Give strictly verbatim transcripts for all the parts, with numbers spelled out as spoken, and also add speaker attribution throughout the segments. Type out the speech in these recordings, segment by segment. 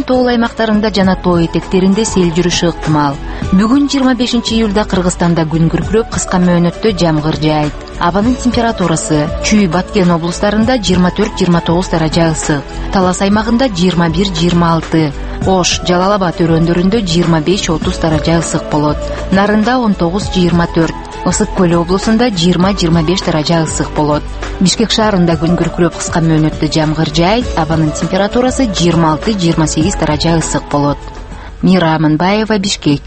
Speaker 1: Кыргызстандын тоол аймактарында жана тоо этектеринде сел жүрүшү ыктымал. Бүгүн жыйырма бешинчи июлда Кыргызстанда күн күркүрөп, кыска мөөнөттө жамгыр жаайт. Абанын температурасы Чүй, Баткен облустарында жыйырма төрт жыйырма тогуз даража ысык, Талас аймагында жыйырма бир жыйырма алты, Ош, Жалал Абад өрөөндөрүндө жыйырма беш отуз даража ысык болот. Нарында он тогуз жыйырма төрт, Ысык көл облусунда жыйырма жыйырма беш даража ысык болот. Бишкек шаарында күн күркүрөп, кыска мөөнөттө жамгыр жаайт. Абанын температурасы жыйырма алты жыйырма сегиз даража ысык болот. Мира Аманбаева, Бишкек.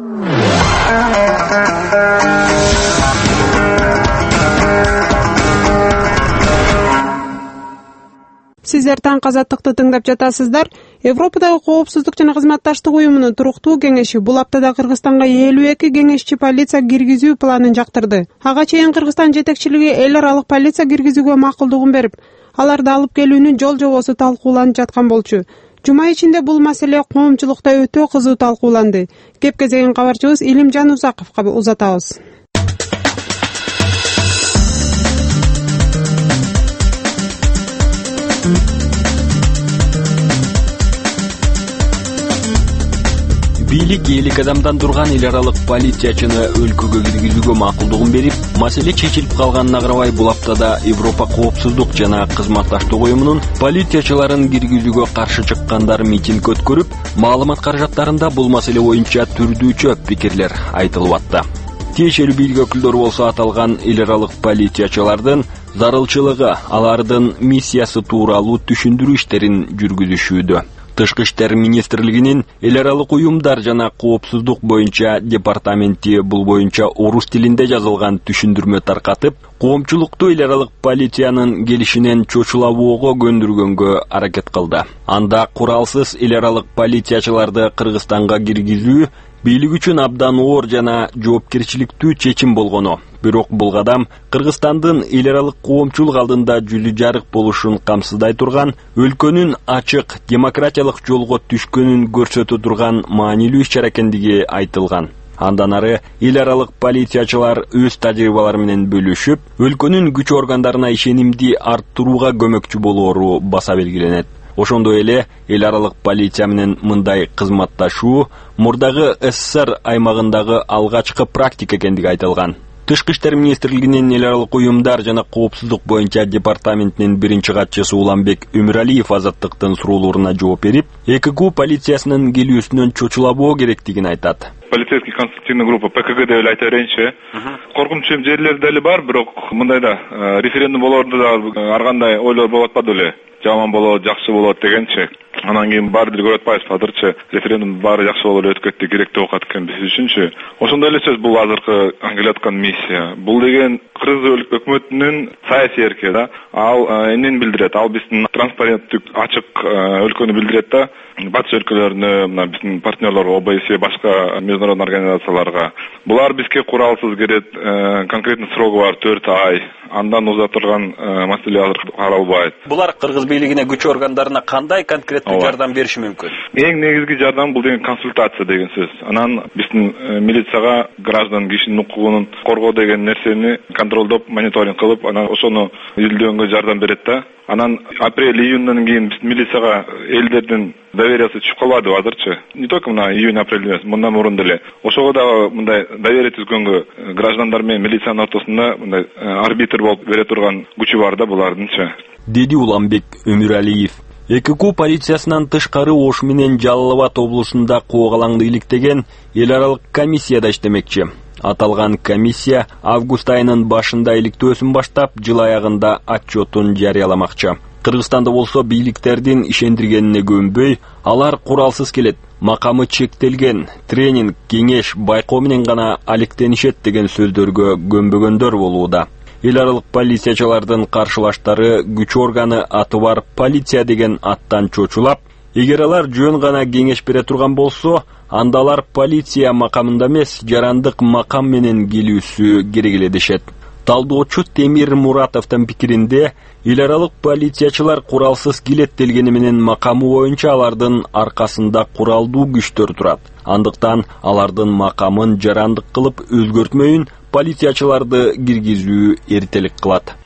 Speaker 2: Сиздер Таңк Азаттыкты тыңдап жатасыздар. Европадагы коопсуздук жана кызматташтык уюмунун туруктуу кеңеши бул аптада Кыргызстанга элүү эки кеңешчи полиция киргизүү планын жактырды. Ага чейин Кыргызстан жетекчилиги эл аралык полиция киргизүүгө макулдугун берип, аларды алып келүүнүн жол жобосу талкууланып жаткан болчу. Жума ичинде бул маселе коомчулукта өтө кызуу талкууланды. Кеп кезеген кабарчыбыз Илимжан Узаковго узатабыз.
Speaker 3: Бийлик элүү адамдан турган эл аралык полициячыны өлкөгө киргизүүгө макулдугун берип, маселе чечилип калганына карабай, бул аптада Европа коопсуздук жана кызматташтык уюмунун полициячыларын киргизүүгө каршы чыккандар митинг өткөрүп, маалымат каражаттарында бул маселе боюнча түрдүүчө пикирлер айтылып атты. Тиешелүү бийлик өкүлдөрү болсо аталган эл аралык полициячылардын зарылчылыгы, алардын миссиясы тууралуу түшүндүрүү иштерин жүргүзүшүүдө. Тышкы иштер министрлигинин эл аралык уюмдар жана коопсуздук боюнча департаменти бул боюнча орус тилинде жазылган түшүндүрмө таркатып, коомчулукту эл аралык полициянын келишинен чочулабоого көндүргөнгө аракет кылды. Анда куралсыз эл аралык полициячыларды Кыргызстанга киргизүү бийлик үчүн абдан оор жана жоопкерчиликтүү чечим болгону. Бирок бул кадам Кыргызстандын эл аралык коомчулук алдында жүзү жарык болушун камсыздай турган, өлкөнүн ачык демократиялык жолго түшкөнүн көрсөтө турган маанилүү иш-чара экендиги айтылган. Андан ары эл аралык полициячылар өз тажрыйбалары менен бөлүшүп, өлкөнүн күч органдарына ишенимди арттырууга көмөкчү болоору баса белгиленет. Ошондой эле эл аралык полиция менен мындай кызматташуу мурдагы СССР аймагындагы алгачкы практика экендиги айтылган. Тышкы иштер министрлигинин эл аралык уюмдар жана коопсуздук боюнча департаментинин биринчи катчысы Уланбек Өмүралиев Азаттыктын суроолоруна жооп берип, ЭКГУ полициясынын келүүсүнөн чочулабоо керектигин айтат.
Speaker 4: Полицейский консультативная группа ПКГ деп айта берейинчи. Коркунучу жерлер дали бар, бирок мындайда референдум болоорду да ар кандай ойлор болуп атпады беле. Жаман болот, жакшы болот дегенчи. Анан кийин баары бир көрүп атпайбыз азырчы. Референдум баары жакшы болуп өтүп кетти, керек деп окат экен биз үчүнчү. Ошондой эле сөз бул азыркы келаткан миссия. Бул деген Кыргыз өкмөтүнүн саясий эрки да. Ал эмнени билдирет? Ал биздин транспаренттик, ачык өлкөнү билдирет да. Батыш өлкөлөрүнө, мына биздин партнерлорго, ОБСЕ, башка международный организацияларга. Булар бизге куралсыз келет, конкретный срогу бар төрт ай. Андан узатылган маселе азыр каралбайт.
Speaker 3: Булар Кыргыз бийлигине, күч органдарына кандай конкреттүү жардам бериши мүмкүн?
Speaker 4: Эң негизги жардам бул деген консультация деген сөз. Анан биздин милицияга граждан кишинин укугун коргоо деген нерсени контролдоп, мониторинг кылып, анан ошону изилдөөнгө жардам берет да. Анан апрель июндан кийин биздин милицияга элдердин довериясы түшүп калбадыбы азырчы. Не только мына июнь апрель эмес, мындан мурун деле. Ошого дагы мындай доверие түзгөнгө граждандар менен милициянын ортосунда мындай арбитр болуп бере турган күчү бар да булардынчы.
Speaker 3: Деди Уланбек Өмүралиев. ЭКГУ полициясынан тышкары Ош менен Жалал Абад облусунда коогалаңды иликтеген эл аралык комиссияда иштемекчи. Аталган комиссия август айынын башында иликтөөсүн баштап, жыл аягында отчетун жарыяламакчы. Кыргызстанда болсо бийликтердин ишендиргенине көнбөй, алар куралсыз келет, макамы чектелген, тренинг, кеңеш, байкоо менен гана алектенишет деген сөздөргө көнбөгөндөр болууда. Эл аралык полициячылардын каршылаштары күч органы аты бар полиция деген аттан чочулап, эгер алар жөн гана кеңеш бере турган болсо, анда алар полиция макамында эмес, жарандык макам менен келүүсү керек эле дешет. Талдоочу Темир Муратовдун пикиринде, эл аралык полициячылар куралсыз келет делгени менен макамы боюнча алардын аркасында куралдуу күчтөр турат. Андыктан алардын макамын жарандык кылып өзгөртмөйүн полициячыларды киргизүү эртелик кылат.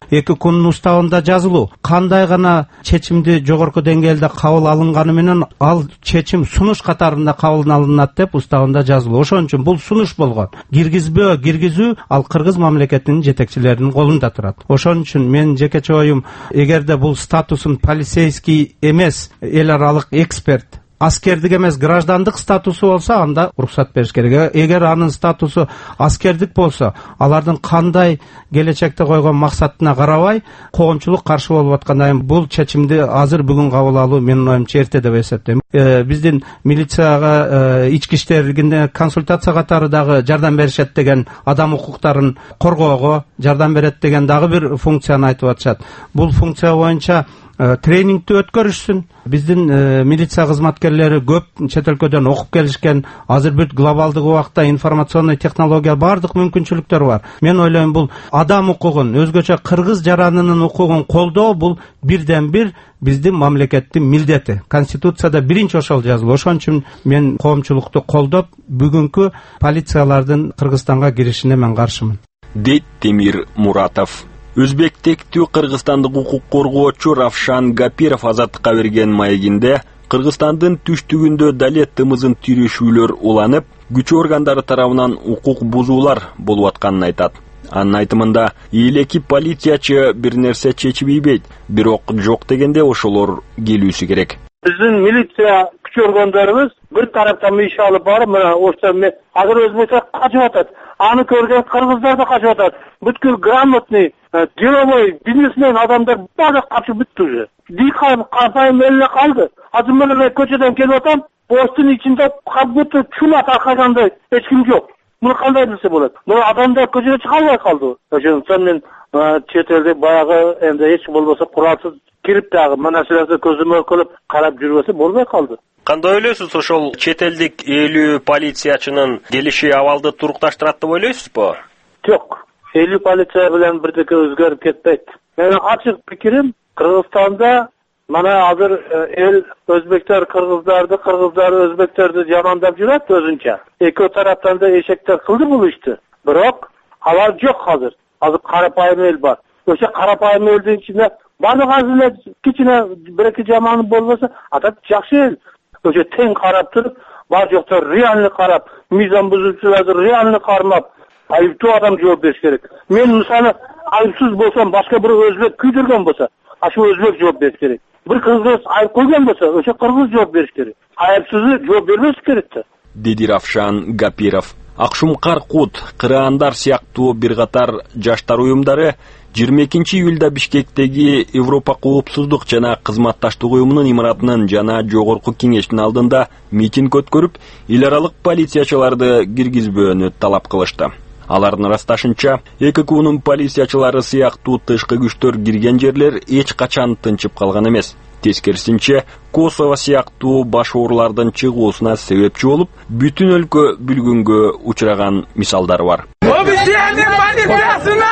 Speaker 5: эки күнүн уставында жазылуу. Кандай гана чечимди жогорку деңгээлде кабыл алынганы менен ал чечим сунуш катарында кабыл алынат деп уставында жазылуу. Ошон үчүн бул сунуш болгон. Киргизбөө, киргизүү ал кыргыз мамлекетинин жетекчилеринин колунда турат. Ошон үчүн мен жекече оюм, эгерде бул статусун полицейский эмес, эл аралык эксперт, аскердик эмес, граждандык статусу болсо, анда уруксат бериш керек. Эгер анын статусу аскердик болсо, алардын кандай келечекте койгон максатына карабай коомчулук каршы болуп аткандан кийин бул чечимди азыр бүгүн кабыл алуу менин оюмча эрте деп эсептейм. Э, биздин милицияга э, ички иштер консультация катары дагы жардам беришет деген, адам укуктарын коргоого жардам берет деген дагы бир функцияны айтып атышат. Бул функция боюнча тренингти өткөрүшсүн. Биздин э, милиция кызматкерлери көп чет өлкөдөн окуп келишкен. Азыр бүт глобалдык убакта информационный технология бардык мүмкүнчүлүктөр бар. Мен ойлойм, бул адам укугун, өзгөчө кыргыз жаранынын укугун колдоо бул бирден бир биздин мамлекеттин милдети. Конституцияда биринчи ошол жазылган. Ошон үчүн мен коомчулукту колдоп, бүгүнкү полициялардын Кыргызстанга киришине мен каршымын.
Speaker 3: Дейт Темир Муратов. Өзбек тектүү кыргызстандык укук коргоочу Равшан Гапиров Азаттыкка берген маегинде Кыргызстандын түштүгүндө дале тымызын түйрөшүүлөр уланып, күч органдары тарабынан укук бузуулар болуп атканын айтат. Анын айтымында, ийлеки полициячы бир нерсе чечип ийбейт, бирок жок дегенде ошолор келүүсү керек.
Speaker 6: Биздин милиция күч органдарыбыз бир тараптан иш алып барып, мына ошто азыр Өзбекстан качып атат. Аны көрген кыргыздар да качып атат. Бүткүл грамотный, деловой, бизнесмен адамдар баары качып бүттү уже. Дийхан капайым эле калды. Азыр мен көчөдөн келип атам, посттун ичинде как будто чума таркагандай эч ким жок. Муну кандай билсе болот? Мына адамдар көчөгө чыга албай калды. Ошондуктан мен чет элде баягы энди эч болбосо куралсыз кирип дагы мына нерселерди көзөмөл кылып карап жүрбөсө болбой калды.
Speaker 7: Кандай ойлойсуз, ошол чет элдик элүү полициячынын келиши абалды турукташтырат деп ойлойсузбу?
Speaker 6: Жок. элүү полиция менен бирдеке өзгөрүп кетпейт. Менин ачык пикирим, Кыргызстанда мана азыр эл өзбектер кыргыздарды, кыргыздар өзбектерди жамандап жүрөт өзүнчө. Эки тараптан да эшектер кылды бул ишти. Бирок алар жок азыр. Азыр карапайым эл бар. Ошо карапайым элдин ичинде бардык азыр кичине бир-эки жаманы болбосо, ата жакшы эл. Ошо тең карап туруп, бар жоктор реально карап, мыйзам бузуучуларды реально кармап, айыптуу адам жооп бериш керек. Мен мисалы айыпсыз болсом, башка бир өзбек күйдүргөн болсо, ошо өзбек жооп бериш керек. Bir kırgız ayıp koygan bolsa, o'sha kırgız жооп бериш керек. Ayıpsızı жооп бербеш керек да.
Speaker 3: Dedi Равшан Гапиров. Акшумкар Кут, Кыраандар сыяктуу бир катар жаштар уюмдары жыйырма экинчи июлда Бишкектеги Европа коопсуздук жана кызматташтык уюмунун имаратынын жана жогорку кеңештин алдында митинг өткөрүп, эл аралык полициячыларды киргизбөөнү талап кылышты. Алардын ырасташынча, эки куунун полициячылары сыяктуу тышкы күчтөр кирген жерлер эч качан тынчып калган эмес. Тескерисинче, Косово сыяктуу баш оорулардын чыгуусуна себепчи болуп, бүтүн өлкө бүлгүнгө учураган мисалдар бар.
Speaker 8: Обучение полициясына!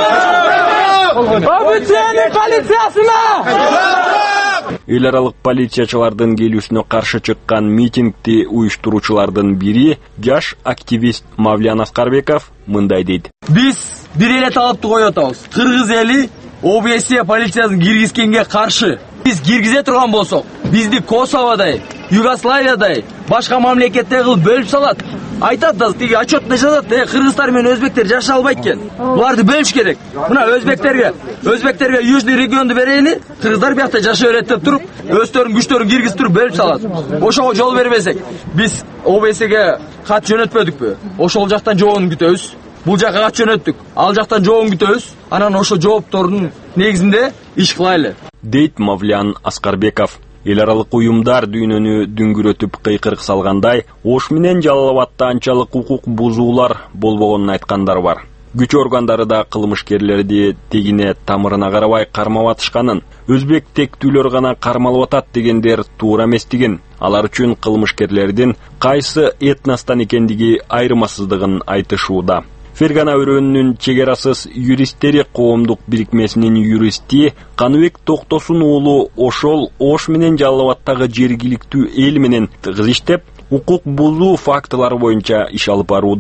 Speaker 8: Обучение полициясына!
Speaker 3: Эл аралык полициячылардын келүүсүнө каршы чыккан митингди уюштуруучулардын бири жаш активист Мавлян Аскарбеков мындай дейт.
Speaker 9: Биз бир эле талапты коюп атабыз. Кыргыз эли ОБС полициясын киргизгенге каршы. Биз киргизе турган болсок, бизди Косоводай, Югославиядай, башка мамлекетте кылып бөлүп салат. Айтат да, тиги отчетно жазат, э, кыргыздар менен өзбектер жаша албайт экен. Буларды бөлүш керек. Мына өзбектерге, өзбектерге южный регионду берели, кыргыздар биякта жаша берет деп туруп, өздөрүнүн күчтөрүн киргизип туруп бөлүп салат. Ошого жол бербесек, биз ОБСге кат жөнөтпөдүкпү? Ошол жактан жообун күтөбүз. Бул жакка кат жөнөттүк. Ал жактан жообун күтөбүз. Анан ошо жооптордун негизинде иш кылайлы.
Speaker 3: Дейт Мавлян Аскарбеков. Эл аралык уюмдар дүйнөнү дүңгүрөтүп кыйкырык салгандай, Ош менен Жалал Абадта анчалык укук бузуулар болбогонун айткандар бар. Күч органдары да кылмышкерлерди тегине тамырына карабай кармап атышканын, өзбек тектүүлөр гана кармалып атат дегендер туура эместигин, алар үчүн кылмышкерлердин кайсы этностон экендиги айырмасыздыгын айтышууда. Фергана өрөөнүнүн чегерасыз юристтери коомдук бирикмесинин юристи Каныбек Токтосун уулу ошол Ош менен Жалал Абадтагы жергиликтүү эл менен тыгыз иштеп, укук бузуу фактылары боюнча иш алып барууда.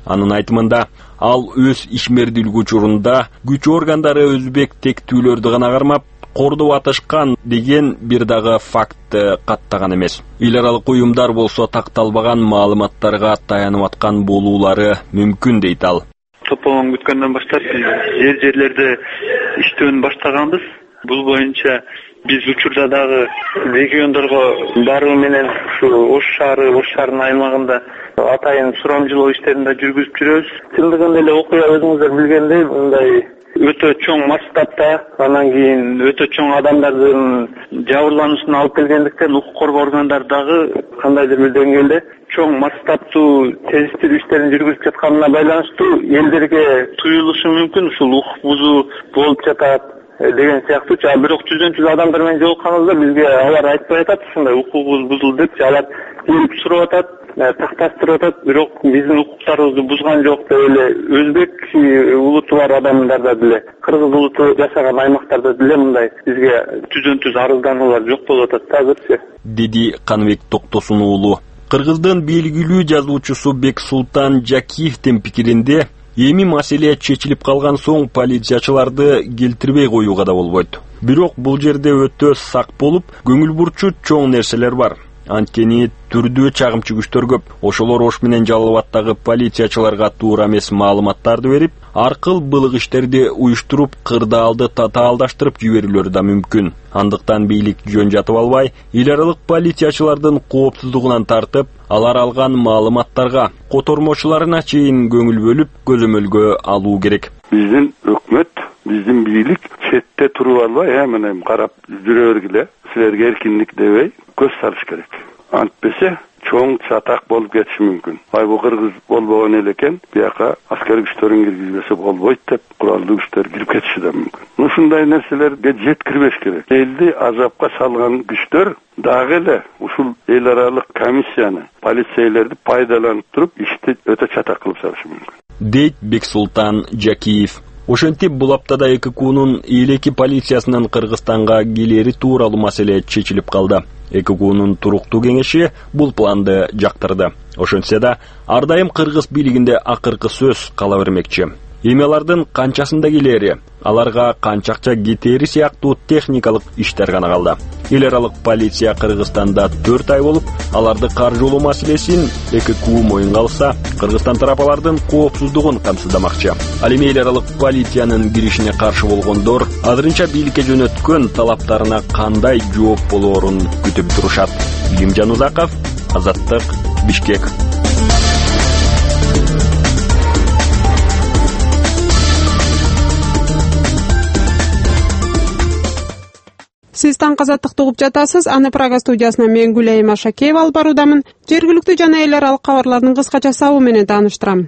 Speaker 3: Анын айтымында, ал өз ишмердүүлүгү учурунда күч органдары өзбек тектүүлөрдү гана кармап, кордоп атышкан деген бир дагы фактты каттаган эмес. Эл аралык уюмдар болсо такталбаган маалыматтарга таянып аткан болуулары мүмкүн дейт ал.
Speaker 10: Топтомон бүткөндөн баштап жер жерлерде иштөөнү баштаганбыз. Бул боюнча биз учурда дагы региондорго баруу менен ушу Ош шаары, Ош шаарынын аймагында атайын сурамжылоо иштерин да жүргүзүп жүрөбүз. Чындыгында эле окуя өзүңүздөр билгендей, мындай өтө чоң масштабта, анан кийин өтө чоң адамдардын жабырлануусуна алып келгендиктен укук коргоо органдары дагы кандайдыр бир деңгээлде чоң масштабтуу тездештирүү иштерин жүргүзүп жатканына байланыштуу элдерге туюлушу мүмкүн ушул укук бузуу болуп жатат деген сыяктуу. Бирок жүздөн жүз адамдар менен жолукканыбызда бизге алар айтпай атат, ушундай укугубуз бузулду деп, алар келип сурап атат, такташтырып атат, бирок биздин укуктарыбызды бузган жок деп эле өзбек улуту бар адамдарда деле, кыргыз улуту жашаган аймактарда деле мындай бизге жүздөн жүз арыздануулар жок болуп атат азырчы, деди
Speaker 3: Каныбек Токтосун уулу. Кыргыздын белгилүү жазуучусу Бексултан Жакиевдин пикиринде, эми маселе чечилип калган соң полициячыларды келтирбей коюуга да болбойт. Бирок бул жерде өтө сак болуп, көңүл бурчу чоң нерселер бар. Анткени түрдүү чагымчы күчтөр көп. Ошолор Ош менен Жалал Абадтагы полициячыларга туура эмес маалыматтарды берип, аркыл былык иштерди уюштуруп, кырдаалды татаалдаштырып жиберүүлөрү да мүмкүн. Андыктан бийлик жөн жатып албай, эл аралык полициячылардын коопсуздугунан тартып, алар алган маалыматтарга котормочуларына чейин көңүл бөлүп, көзөмөлгө алуу керек.
Speaker 11: Биздин өкмөт, биздин бийлик четте туруп албай, эмне карап жүрө бергиле, силерге эркиндик дебей көз салыш керек. Антпесе чоң чатак болуп кетиши мүмкүн. Ай бу кыргыз болбогон эле экен, бияка аскер күчтөрүн киргизбесе болбойт деп, куралдуу күчтөр кирип кетиши да мүмкүн. Ушундай нерселерге жеткирбеш керек. Элди азапка салган күчтөр дагы эле ушул эл аралык комиссияны, полицейлерди пайдаланып туруп, ишти өтө чатак кылып салышы мүмкүн, дейт
Speaker 3: Бексултан Жакиев. Ошентип бул аптада эки куунун Элеки полициясынын Кыргызстанга келери тууралуу маселе чечилип калды. эки куунун туруктуу кеңеши бул планды жактырды. Ошентсе да, ар дайым кыргыз бийлигинде акыркы сөз кала бермекчи. Эми алардын канчасында келери, аларга канчакча кетери сыяктуу техникалык иштер гана калды. Эл аралык полиция Кыргызстанда төрт ай болуп, аларды каржылоо маселесин эки куу моюнга алса, Кыргызстан тарап алардын коопсуздугун камсыздамакчы. Ал эми эл аралык полициянын киришине каршы болгондор азырынча бийликке жөнөткөн талаптарына кандай жооп болоорун күтүп турушат. Илимжан Узаков, Азаттык, Бишкек.
Speaker 2: Сиз таң азаттыкты угуп жатасыз. Аны Прага студиясынан мен Гүлайым Ашакеева алып баруудамын. Жергиликтүү жана эл аралык кабарлардын кыскача сабы менен тааныштырам.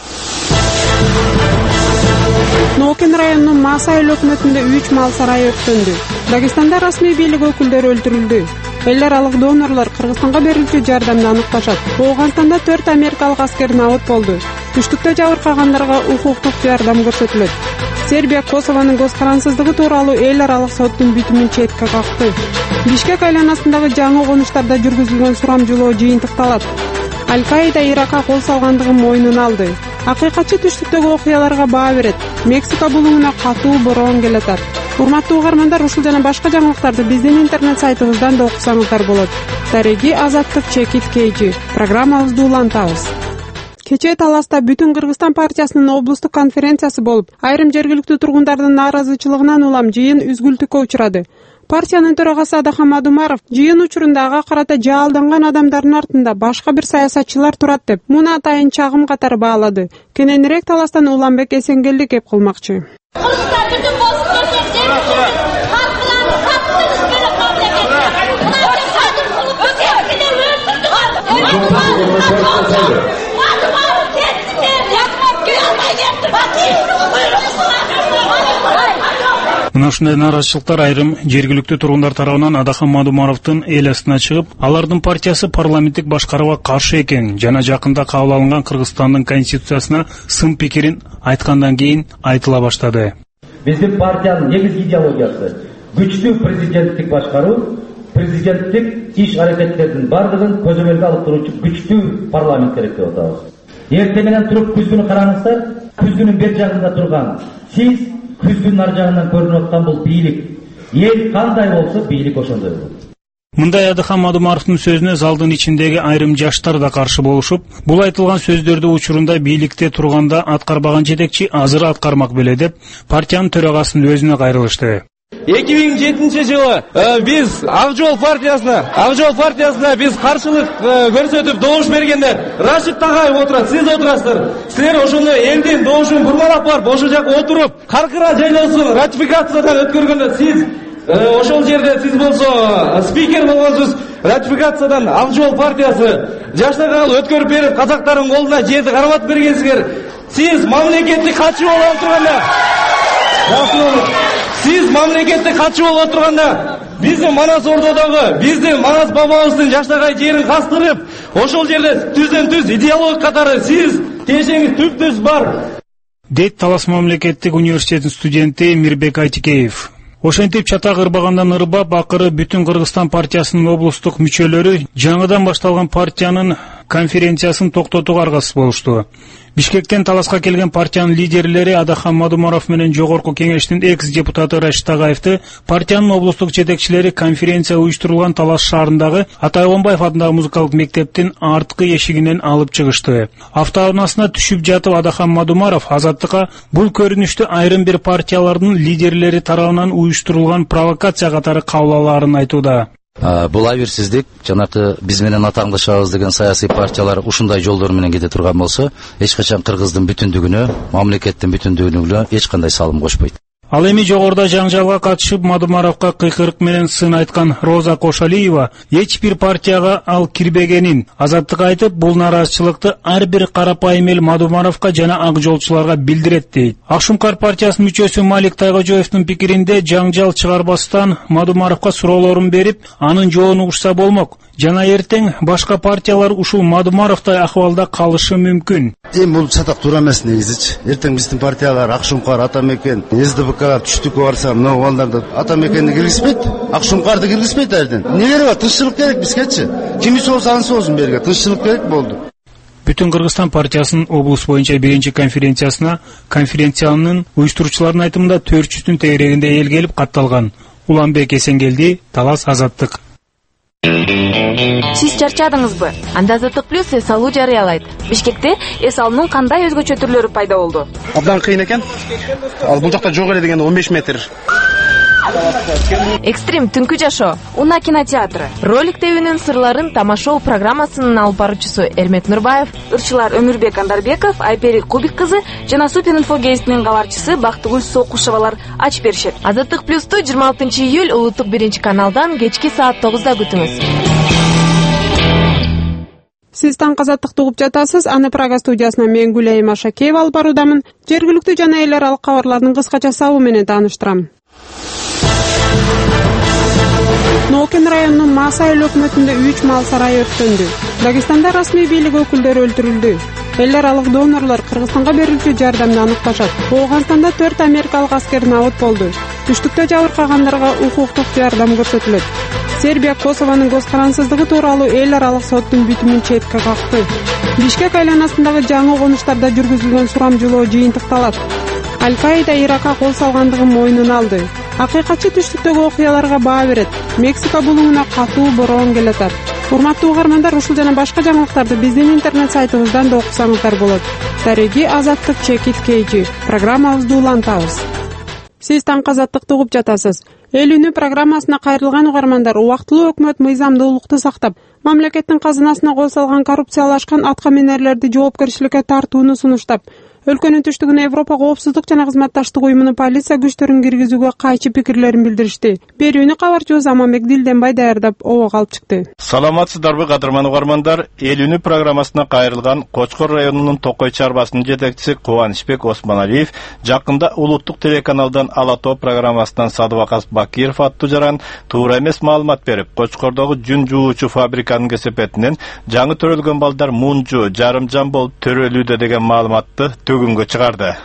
Speaker 2: Нокен районунун Масайыл өкмөтүндө үч мал сарайы өрттөндү. Дагестанда расмий бийлик өкүлдөрү өлтүрүлдү. Эл аралык донорлор Кыргызстанга берилчү жардамды аныкташат. Ооганстанда төрт америкалык аскер набыт болду. Түштүктө жабыркагандарга укуктук жардам көрсөтүлөт. Сербия Косовонун көз карансыздыгы тууралуу эл аралык соттун бүтүмүн четке какты. Бишкек айланасындагы жаңы конуштарда жүргүзүлгөн сурамжылоо жыйынтыкталат. Аль-Каида Иракка кол салгандыгын мойнуна алды. Акыйкатчы түштүктөгү окуяларга баа берет. Мексика булуңуна катуу бороон келатат. Урматтуу угармандар, ушул жана башка жаңылыктарды биздин интернет сайтыбыздан да окусаңыздар болот. Дареги Азаттык чекит кейжи. Программабызды улантабыз. Кечээ Таласта Бүтүн Кыргызстан партиясынын облустук конференциясы болуп, айрым жергиликтүү тургундардын нааразычылыгынан улам жыйын үзгүлтүккө учурады. Партиянын төрагасы Адахан Мадумаров жыйын учурунда ага карата жаалданган адамдардын артында башка бир саясатчылар турат деп, муну атайын чагым катары баалады. Кененирээк Таластан Уланбек Эсенгелди кеп кылмакчы.
Speaker 12: Мына ушундай нааразычылыктар айрым жергиликтүү тургундар тарабынан Адахан Мадумаровдун эл астына чыгып, алардын партиясы парламенттик башкарууга каршы экен жана жакында кабыл алынган Кыргызстандын конституциясына сын пикирин айткандан кийин айтыла баштады.
Speaker 13: Биздин партиянын негизги идеологиясы күчтүү президенттик башкаруу, президенттик иш аракеттердин бардыгын көзөмөлгө алып туруучу күчтүү парламент керек деп атабыз. Эртең менен туруп күзгүнү караңыздар, күзгүнүн бер жагында турган сиз, күзгүнүн ар жагынан көрүнүп аткан бул бийлик. Эл кандай болсо бийлик ошондой болот.
Speaker 12: Мындай Адыхан Мадумаровдун сөзүнө залдын ичиндеги айрым жаштар да каршы болушуп, бул айтылган сөздөрдү учурунда бийликте турганда аткарбаган жетекчи азыр аткармак беле деп, партиянын төрагасынын өзүнө кайрылышты.
Speaker 8: эки миң жетинчи жылы биз Ак Жол партиясына, Ак Жол партиясына биз каршылык көрсөтүп добуш бергенде Рашид Тагаев отурат, сиз отурасыздар. Силер ошондо элдин добушун бурмалап барып, ошол жака отуруп, Каркыра жайлоосун ратификациядан өткөргөндө сиз ошол жерде сиз болсо спикер болгонсуз, ратификациядан Ак Жол партиясы жаштарга өткөрүп берип, казактардын колуна жерди карматып бергенсиздер. Сиз мамлекеттик катчы болуп отурганда, сиз мамлекеттик катчы болуп отурганда, биздин Манас Ордодогу, биздин Манас бабабыздын жаштарга жерин кастырып, ошол жерде түздөн-түз идеология катары сиз тиешеңиз түп-түз бар.
Speaker 12: Дейт Талас мамлекеттик университетинин студенти Мирбек Айтикеев. Ошентип чатак ырбагандан ырбап, акыры бүтүн Кыргызстан партиясынын облустук мүчөлөрү жаңыдан башталган партиянын конференциясын токтотууга аргасыз болушту. Бишкектен Таласка келген партиянын лидерлери Адыхан Мадумаров менен жогорку кеңештин экс-депутаты Рашид Тагаевти партиянын облустук жетекчилери конференция уюштурулган Талас шаарындагы Атай Гонбаев атындагы музыкалык мектептин арткы эшигинен алып чыгышты. Автоунаасына түшүп жатып Адыхан Мадумаров Азаттыкка бул көрүнүштү айрым бир партиялардын лидерлери тарабынан уюштурулган провокация катары кабыл алаарын айтууда.
Speaker 14: Бул абийирсиздик, жанакы биз менен атаңдашабыз деген саясий партиялар ушундай жолдор менен кете турган болсо, эч качан Кыргыздын бүтүндүгүнө, мамлекеттин бүтүндүгүнө эч кандай салым кошпойт.
Speaker 12: Ал эми жогоруда жаңжалга катышып Мадумаровго кыйкырык менен сын айткан Роза Кошалиева эч бир партияга ал кирбегенин, Азаттыкка айтып, бул нааразычылыкты ар бир карапайым эл Мадумаровго жана ак жолчуларга билдирет дейт. Акшумкар партиясынын мүчөсү Малик Тайгожоевдун пикиринде жаңжал чыгарбастан Мадумаровго суроолорун берип, анын жообун угушса болмок. Жана эртең башка партиялар ушул Мадумаровдай акыбалда калышы мүмкүн.
Speaker 15: Эми бул чатак туура эмес негизичи. Эртең биздин партиялар Акшумкар, Атамекен, СДПК түштүккө барса, мына балдарды Атамекенди киргизбейт, Акшумкарды киргизбейт эртең. Эмне бар? Тынччылык керек бизгечи. Кими болсо анысы болсун берге. Тынччылык керек болду.
Speaker 12: Бүтүн Кыргызстан партиясынын облус боюнча биринчи конференциясына конференциянын уюштуруучуларынын айтымында төрт жүздүн тегерегинде эл келип катталган. Уланбек Эсенгелди, Талас Азаттык.
Speaker 16: Сиз чарчадыңызбы? Анда Азаттык плюс эс алуу жарыялайт. Бишкекте эс алуунун кандай өзгөчө түрлөрү пайда болду?
Speaker 17: Абдан кыйын экен. Ал бул жакта жок эле дегенде он беш метр.
Speaker 16: Экстрим түнкү жашоо, Уна кинотеатры. Ролик тебүүнүн сырларын тамашоо программасынын алып баруучусу Эрмет Нурбаев, ырчылар Өмүрбек Андарбеков, Айпери Кубик кызы жана Супер-инфо гезитинин кабарчысы Бактыгүл Сокушевалар ачып беришет. Азаттык плюсту жыйырма алтынчы июль улуттук биринчи каналдан кечки саат тогузда күтүңүз.
Speaker 2: Сиз таң Азаттыкты угуп жатасыз. Аны Прага студиясына мен Гүлайым Ашакеева алып баруудамын. Жергиликтүү жана эл аралык кабарлардын кыскача сабы менен тааныштырам. Нокен районунун Масайыл өкмөтүндө үч мал сарайы өрттөндү. Дагестанда расмий бийлик өкүлдөрү өлтүрүлдү. Эл аралык донорлор Кыргызстанга берилчү жардамды аныкташат. Ооганстанда төрт америкалык аскер набыт болду. Түштүктө жабыркагандарга укуктук жардам көрсөтүлөт. Сербия Косовонун көз карансыздыгы тууралуу эл аралык соттун бүтүмүн четке какты. Бишкек айланасындагы жаңы конуштарда жүргүзүлгөн сурамжылоо жыйынтыкталат. Аль-Каида Иракка кол салгандыгын мойнуна алды. Акыйкатчы түштүктөгү окуяларга баа берет. Мексика булуңуна катуу бороон келатат. Урматтуу угармандар, ушул жана башка жаңылыктарды биздин интернет сайтыбыздан да окусаңыздар болот. Дареги Азаттык Чекит Кейжи. Программабызды улантабыз. Сиз таң Азаттыкты угуп жатасыз. Эл үнү программасына кайрылган угармандар, убактылуу өкмөт мыйзамдуулукту сактап, мамлекеттин казынасына кол салган коррупциялашкан атка минерлерди жоопкерчиликке тартууну сунуштап, өлкөнүн түштүгүнө Европа коопсуздук жана кызматташтык уюмунун полиция күчтөрүн киргизүүгө кайчы пикирлерин билдиришти. Берүүнү кабарчыбыз Аманбек Дилденбай даярдап, обого алып чыкты.
Speaker 18: Саламатсыздарбы, кадырман угармандар. Эл үнү программасына кайрылган Кочкор районунун Токой чарбасынын жетекчиси Кубанычбек Осмоналиев жакында улуттук телеканалдан Ала Тоо программасынан Садыбакас Бакиров аттуу жаран туура эмес маалымат берип, Кочкордогу жүн жуучу фабриканын кесепетинен жаңы төрөлгөн балдар мунжу жарым жан болуп төрөлүүдө деген маалыматты төгүнгө чыгарды.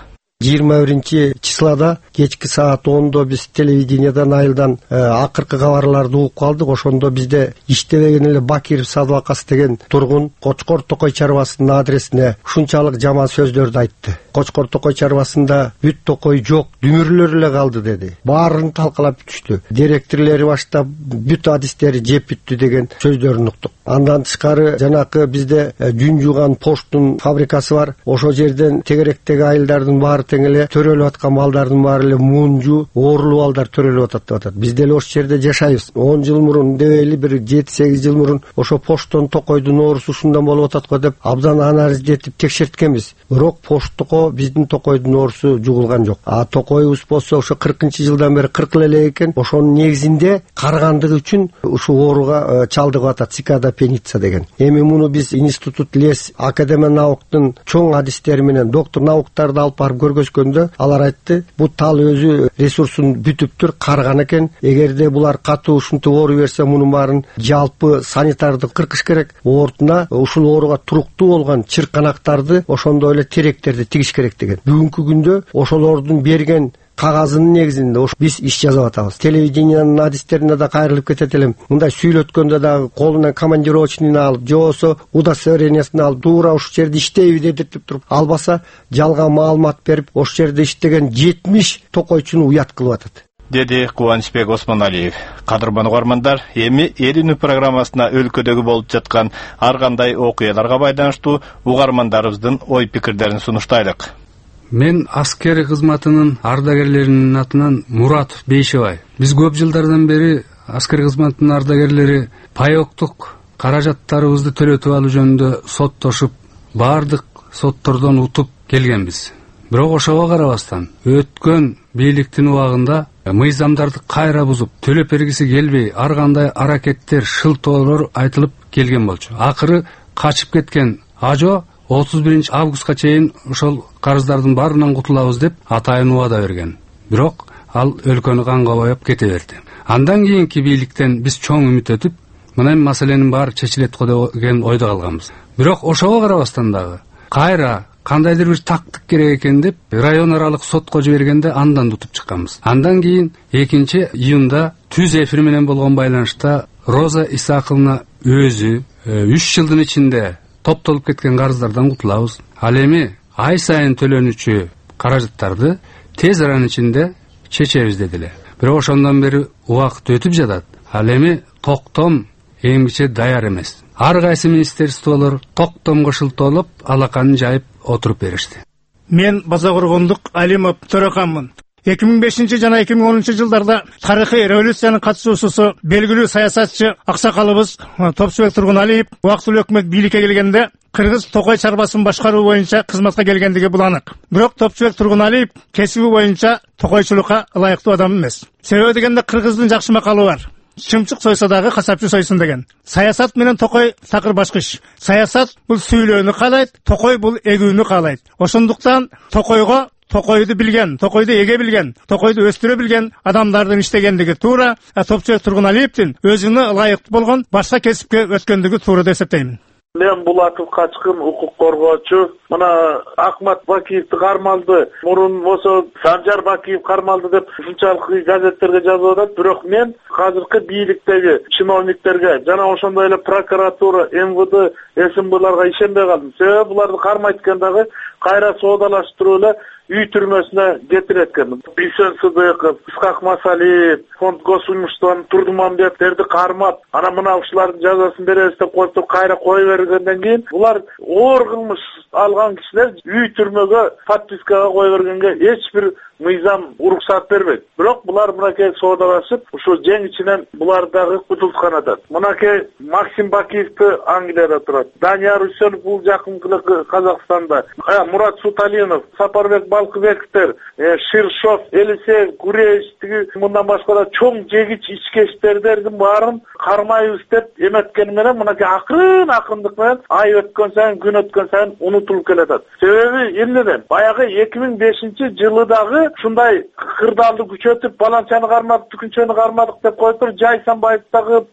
Speaker 19: жыйырма биринчи числода кечки саат ондо биз телевидениядан айылдан акыркы кабарларды угуп калдык. Ошондо бизде иштебеген эле Бакиров Садыбакас деген тургун Кочкор Токой чарбасынын адресине ушунчалык жаман сөздөрдү айтты. Кочкор Токой чарбасында бүт токой жок, дүмүрлөр эле калды деди. Баарын талкалап бүтүштү. Директорлори баштап бүт адистери жеп бүттү деген сөздөрүн уктук. Андан тышкары жанакы бизде жүн жууган поштун фабрикасы бар. Ошол жерден тегеректеги айылдардын баары тең эле төрөлүп аткан малдардын баары эле мунжу, оорулуу балдар төрөлүп атат деп атат. Биз деле ошол жерде жашайбыз. он жыл мурун дебейли бир жети сегиз жыл мурун ошо поштон токойдун оорусу ушундан болуп атат го деп абдан анализдетип текшерткенбиз. Бирок поштуко биздин токойдун оорусу жугулган жок. А токойубуз болсо ошо кыркынчы жылдан бери кырк эле экен. Ошонун негизинде каргандыгы үчүн ушул ооруга чалдыгып атат, цикада пеница деген. Эми муну биз институт лес академия науктун чоң адистери менен доктор науктарды алып барып көргөзгөндө алар айтты, бул тал өзү ресурсун бүтүптүр, карган экен. Эгерде булар катуу ушинтип ооруй берсе, мунун баарын жалпы санитардык кыркыш керек. Ортуна ушул ооруга туруктуу болгон чырканактарды, ошондой эле теректерди тигиш керек деген. Бүгүнкү күндө ошолордун берген кагазынын негизинде ош биз иш жазып атабыз. Телевидениянын адистерине да кайрылып кетет элем. Мындай сүйлөткөндө дагы колуна командировочныйны алып, же болбосо удостоверениясын алып, туура ушул жерде иштейби дедиртип туруп, албаса жалган маалымат берип, ошол жерде иштеген жетимиш токойчуну уят кылып атат,
Speaker 18: деди Кубанычбек Осмоналиев. Кадырман угармандар, эми эл үнү программасына өлкөдөгү болуп жаткан ар кандай окуяларга байланыштуу угармандарыбыздын ой пикирлерин сунуштайлык.
Speaker 20: Мен аскери кызматынын ардагерлеринин атынан Мурат Бейшебай. Биз көп жылдардан бери аскери кызматтын ардагерлери паёктук каражаттарыбызды төлөтүп алуу жөнүндө соттошуп, баардык соттордон утуп келгенбиз. Бирок ошого карабастан өткөн бийликтин убагында мыйзамдарды кайра бузуп, төлөп бергиси келбей, ар кандай аракеттер, шылтоолор айтылып келген болчу. Акыры качып кеткен Ажо отуз биринчи августка чейин ошол карыздардын баарынан кутулабыз деп атайын убада берген. Бирок ал өлкөнү канга боеп кете берди. Андан кийинки бийликтен биз чоң үмүт өтүп, мына маселенин баары чечилет го деген ойдо калганбыз. Бирок ошого карабастан дагы кайра кандайдыр бир тактик керек экен деп район аралык сотко жибергенде андан утуп чыкканбыз. Андан кийин экинчи июнда түз эфир менен болгон байланышта Роза Исаковна өзү үч жылдын ичинде топтолуп кеткен карыздардан кутулабыз. Ал эми ай сайын төлөнүүчү каражаттарды тез аранын ичинде чечебиз дедиле. Бирок ошондон бери убакыт өтүп жатат. Ал эми токтом эмгиче даяр эмес. Ар кайсы министерстволор токтомго шылтоолоп, алаканын жайып отуруп беришти.
Speaker 21: Мен Базакоргондук Алимов Төрөканмын. эки миң бешинчи жана эки миң онунчу жылдарда тарыхый революциянын катышуучусу белгилүү саясатчы аксакалыбыз Топчубек Тургуналиев убактылуу өкмөт бийликке келгенде кыргыз токой чарбасын башкаруу боюнча кызматка келгендиги бул анык. Бирок Топчубек Тургуналиев кесиби боюнча токойчулукка ылайыктуу адам эмес. Себеби дегенде кыргыздын жакшы макалы бар. Чымчык сойсо дагы касапчы сойсун деген. Саясат менен токой такыр башкыш. Саясат бул сүйлөөнү каалайт, токой бул эгүүнү каалайт. Ошондуктан токойго токойду билген, токойду эге билген, токойду өстүрө билген адамдардын иштегендиги туура, Топчубек Тургуналиевдин өзүнө ылайыктуу болгон башка кесипке өткөндүгү туура деп эсептейм.
Speaker 6: Мен Булатов Качкын, укук коргоочу. Мына Акмат Бакиевди кармалды, мурун болсо Санжар Бакиев кармалды деп ушунчалык газеттерге жазып атат. Бирок мен азыркы бийликтеги чиновниктерге жана ошондой эле прокуратура, эм вэ дэ, эс эм бэларга ишенбей калдым. Себеби буларды кармайт экен дагы кайра соодалаштырып эле үй түрмөсүнө кетирет экен. Бийсен Сыдыков, Исхак Масалиев, фонд госуимуществонун Турдумамбеттерди кармап, ана мына ушулардын жазасын беребиз деп коюп туруп кайра кое бергенден кийин булар оор кылмыш алган кишилер үй түрмөгө подпискага кое бергенге эч бир мыйзам уруксат бербейт. Бирок булар мынакей соодалашып, ушул жең ичинен булар дагы кутулткан. Мынакей Максим Бакиевди Англияда турат. Данияр Үсөнов бул жакынкылык Казакстанда. Мурат Суталинов, Сапарбек Балкыбековдер, Ширшов, Элисеев, Гуревич тиги мындан башка да чоң жегич ичкечтердердин баарын кармайбыз деп эметкени менен мынакей акырын акындык менен ай өткөн сайын, күн өткөн сайын унутулуп келатат. Себеби эмнеден? Баягы эки миң бешинчи жылдагы ушундай кырдаалды күчөтүп, баланчаны кармадык, түкүнчөнү кармадык деп коюп туруп, Жайсанбаевдагы пак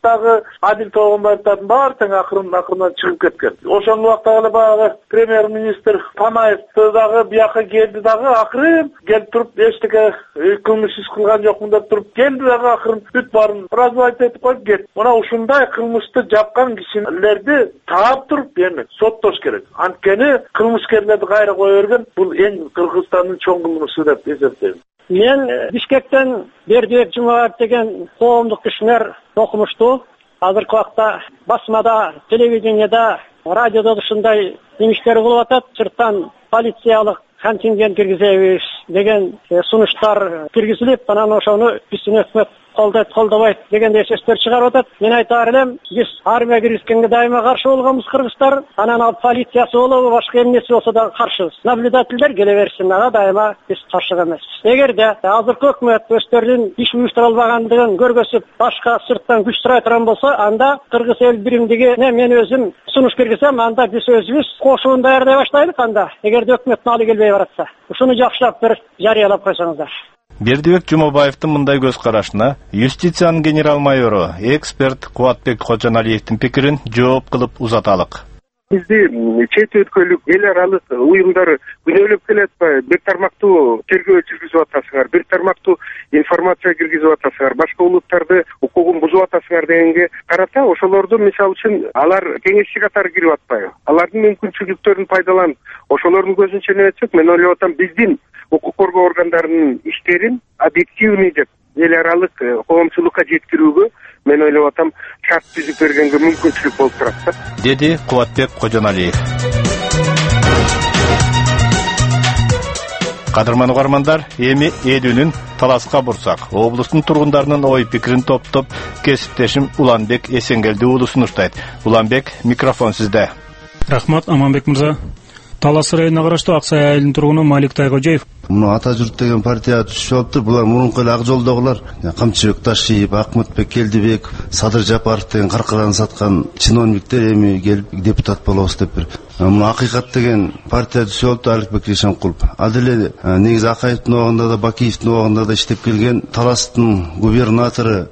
Speaker 6: дагы Адил Тоогонбаевдин баары тең акырын акырынан чыгып кеткен. Ошол убакта эле баягы премьер-министр Панаев дагы бияка келди дагы акырын келип туруп эчтеке кылмыш иш кылган жокмун деп туруп келди дагы акырын бүт баарын разговаривать этип коюп кетти. Мына ушундай кылмышты жапкан кишилерди таап туруп эми соттош керек. Анткени кылмышкерлерди кайра кое берген бул эң Кыргызстандын чоң кылмышы деп эсептейм.
Speaker 1: Мен Бишкектен Бердибек Жумабаев деген коомдук ишмер окумуштуу. Азыркы убакта басмада, телевидениеда, радиода ушундай немиштер болуп атат. Сырттан полициялык контингент киргизебиз деген сунуштар киргизилип, анан ошону биздин өкмөт колдойт, колдобойт дегендей сөздөр чыгарып атат. Мен айтаар элем, биз армия киргизгенге дайыма каршы болгонбуз кыргыздар. Анан ал полициясы болобу, башка эмнеси болсо да каршыбыз. Наблюдательдер келе берсин, ага дайыма биз каршы эмеспиз. Эгерде азыркы өкмөт өздөрүнүн иш уюштура албагандыгын көргөзүп, башка сырттан күч сурай турган болсо, анда кыргыз эл биримдигине мен өзүм сунуш киргизсем, анда биз өзүбүз кошуун даярдай баштайлык анда. Эгерде өкмөттүн алы келбей баратса, ушуну жакшылап бир жарыялап койсоңуздар.
Speaker 18: Бердибек Жумабаевдин мындай көз карашына юстициянын генерал-майору, эксперт Кубатбек Кожоналиевдин пикирин жооп кылып узаталык.
Speaker 22: Бизди чет өлкөлүк эл аралык уюмдар күнөөлөп келе атпайбы? Бир тармактуу тергөө жүргүзүп атасыңар, бир тармактуу информация киргизип атасыңар, башка улуттарды укугун бузуп атасыңар дегенге карата ошолорду мисалы үчүн алар кеңешчи катары кирип атпайбы? Алардын мүмкүнчүлүктөрүн пайдаланып, ошолордун көзүнчө не этсек, мен ойлоп атам, биздин укук коргоо органдарынын иштерин объективный деп эл аралык коомчулукка жеткирүүгө мен ойлоп атам шарт түзүп бергенге мүмкүнчүлүк болуп турат да,
Speaker 18: деди Кубатбек Кожоналиев. Кадырман угармандар, эми Элүүнүн таласка бурсак, облустун тургундарынын ой пикирин топтоп, кесиптешим Уланбек Эсенгелди уулу сунуштайт. Уланбек, микрофон сизде.
Speaker 12: Рахмат, Аманбек мырза. Талас районуна караштуу Ак Сай айылынын тургуну Малик Тайкожоев.
Speaker 15: Муну Ата журт деген партия түшүп алыптыр. Булар мурунку эле Ак жолдогулар. Камчыбек Ташиев, Акмытбек Келдибек, Садыр Жапаров деген каркыраны саткан чиновниктер эми келип депутат болобуз деп бир. Муну Акыйкат деген партия түшүп алыптыр, Аликбек Ришанкулов. Ал деле негизи Акаевдин убагында да, Бакиевдин убагында да иштеп келген Таластын губернатору,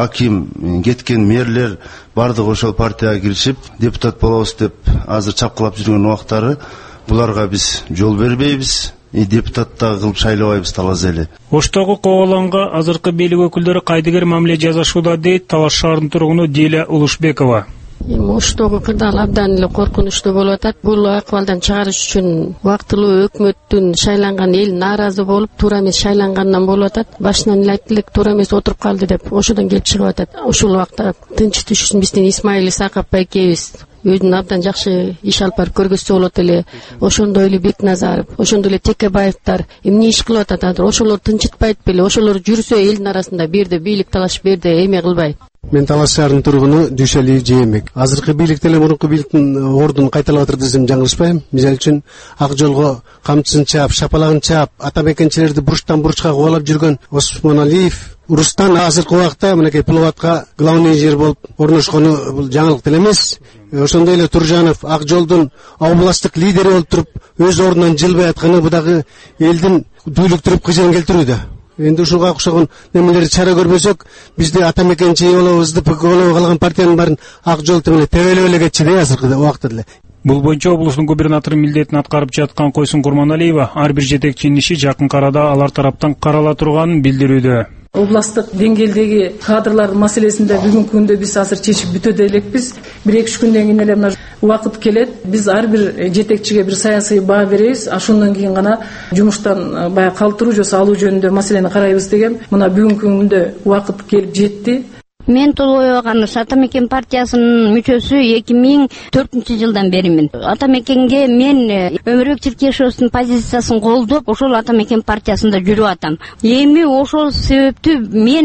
Speaker 15: аким, кеткен мэрлер бардыгы ошол партияга киришип, депутат болобуз деп азыр чапкылап жүргөн убактары буларга биз жол бербейбиз. И депутаттар кылып шайлабайбыз Талас эли.
Speaker 12: Оштогу коболонго азыркы бийлик өкүлдөрү кайдыгер мамиле жасашууда дейт Талас шаарынын тургуну Диля Улушбекова.
Speaker 23: Оштогу кырдаал абдан эле коркунучтуу болуп атат. Бул акыбалдан чыгарыш үчүн убактылуу өкмөттүн шайланган эл нааразы болуп, туура эмес шайлангандан болуп атат. Башынан эле айттылы, туура эмес отуруп калды деп, ошодон келип чыгып атат. Ушул убакта тынчтыш үчүн биздин Исмаил Исаков байкебиз өзүн абдан жакшы иш алып барып көргөзсө болот эле. Ошондой эле Бекназаров, ошондой эле Текебаевдер эмне иш кылып атат азыр? Ошолор тынчытпайт беле? Ошолор жүрсө элдин арасында бирде бийлик талашып берде эме кылбайт.
Speaker 24: Мен Талас шаарынын тургуну Дүйшөлиев Жээнбек. Азыркы бийликте эле мурунку бийликтин ордун кайталап атыр десем жаңылышпайм. Мисалы үчүн ак жолго камчысын чаап, шапалагын чаап, ата мекенчилерди буруштан буручка кубалап жүргөн Осмоналиев, Рустан азыркы убакта мынакей Пуловатка главный инженер болуп орношкону бул жаңылык деле эмес. Ошондой эле Туржанов ак жолдун областтык лидери болуп туруп, өз ордунан жылбай атканы бу дагы элдин дүүлүктүрүп кыжыгын келтирүүдө. Энди ушуга окшогон немелерди чара көрбөсөк, бизди ата мекенчи болобуз, ДПК болобу калган партиянын баарын ак жол менен тебелеп эле кетчү да азыркы убакта деле.
Speaker 12: Бул боюнча облустун губернатору милдетин аткарып жаткан Койсун Курманалиева ар бир жетекчинин иши жакын арада алар тараптан карала турганын билдирүүдө.
Speaker 25: Областтык деңгээлдеги кадрлардын маселесинде бүгүнкү күндө биз азыр чечип бүтөдө элекпиз. бир эки үч күндөн кийин эле мына убакыт келет. Биз ар бир жетекчиге бир саясий баа беребиз. Ошондон кийин гана жумуштан баягы калтыруу же алуу жөнүндө маселени карайбыз деген мына бүгүнкү күндө убакыт келип жетти.
Speaker 26: Мен Толгоева Каныш, Ата мекен партиясынын мүчөсү эки миң төртүнчү жылдан беримин. Ата мекенге мен Өмүрбек Тиркешевдин позициясын колдоп, ошол Ата мекен партиясында жүрүп атам. Эми ошол себептүү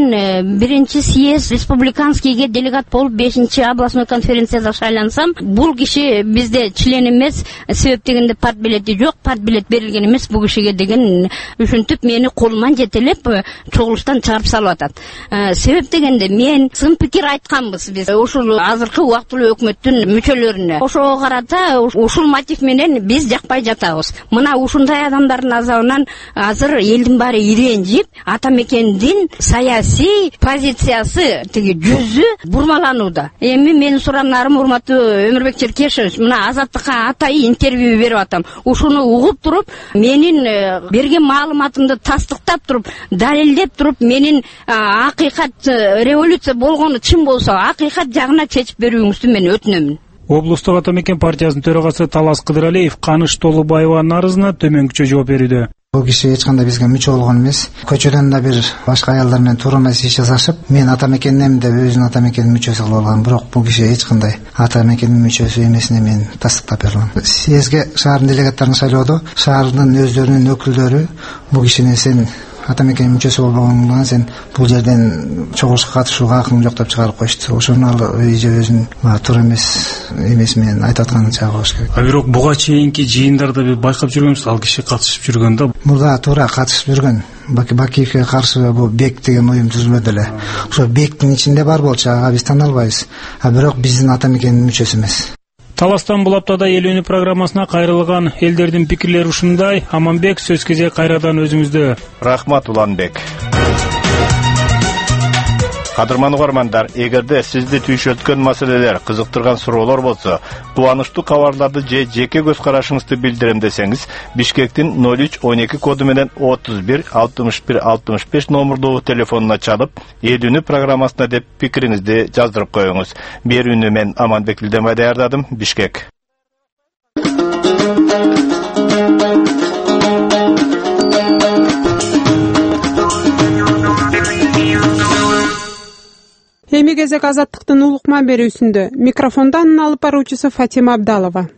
Speaker 26: мен биринчи съезд республиканскийге делегат болуп бешинчи областной конференцияда шайлансам, бул киши бизде член эмес, себеп дегенде парт билети жок, парт билет берилген эмес бул кишиге деген ушинтип мени колуман жетелеп чогулуштан чыгарып салып атат. Себеп дегенде мен менен сын пикир айтканбыз биз ушул азыркы убактылуу өкмөттүн мүчөлөрүнө. Ошого карата ушул мотив менен биз жакпай жатабыз. Мына ушундай адамдардын азабынан азыр элдин баары иренжип, ата мекендин саясий позициясы тиги жүзү бурмаланууда. Эми менин сурамдарым урматтуу Өмүрбек Черкешевич, мына Азаттыкка атайын интервью берип атам. Ушуну угуп туруп, менин берген маалыматымды тастыктап туруп, далилдеп туруп, менин акыйкат революция болгону чын болсо, акыйкат жагына чечип берүүңүздү мен өтүнөмүн.
Speaker 12: Облустук ата мекен партиясынын төрагасы Талас Кыдыралиев Каныш Толубаеванын арызына төмөнкүчө жооп берүүдө.
Speaker 4: Бул киши эч кандай бизге мүчө болгон эмес. Көчөдөн да бир башка аялдар менен туура эмес иш жасашып, мен ата мекендемин деп өзүнүн ата мекенинин мүчөсү кылып алган. Бирок бул киши эч кандай ата мекенинин мүчөсү эмесине мен тастыктап бере алам. Съезге шаардын делегаттарын шайлоодо шаардын өздөрүнүн өкүлдөрү бул кишини сен ата мекенинин мүчөсү болбогондугунан сен бул жерден чогулушка катышууга акың жок деп чыгарып коюшту. Ошону ал эже өзүнүн туура эмес эмеси менен айтып атканын чагы болуш керек.
Speaker 12: А бирок буга чейинки жыйындарда биз байкап жүргөнбүз, ал киши катышып жүргөн да.
Speaker 4: Мурда туура катышып жүргөн. Бакиевке каршы бул Бек деген уюм түзүлмөдү эле. Ошо Бектин ичинде бар болчу, ага биз тана албайбыз. А бирок биздин ата мекенинин мүчөсү эмес.
Speaker 12: Таластан бул аптада эл үнү программасына кайрылган элдердин пикирлери ушундай. Аманбек, сөз кезек кайрадан өзүңүздө.
Speaker 18: Рахмат Уланбек. Кадырман угармандар, эгерде сизди түйшөлткөн маселелер, кызыктырган суроолор болсо, кубанычтуу кабарларды же жеке көз карашыңызды билдирем десеңиз, Бишкектин ноль үч он эки коду менен отуз бир алтымыш бир алтымыш беш номурдуу телефонуна чалып, эл үнү программасына деп пикириңизди жаздырып коюңуз. Берүүнү мен Аманбек Билденбай даярдадым, Бишкек.
Speaker 2: Эми кезек Азаттыктын улукма берүүсүндө. Микрофонду анын алып баруучусу Фатима Абдалова.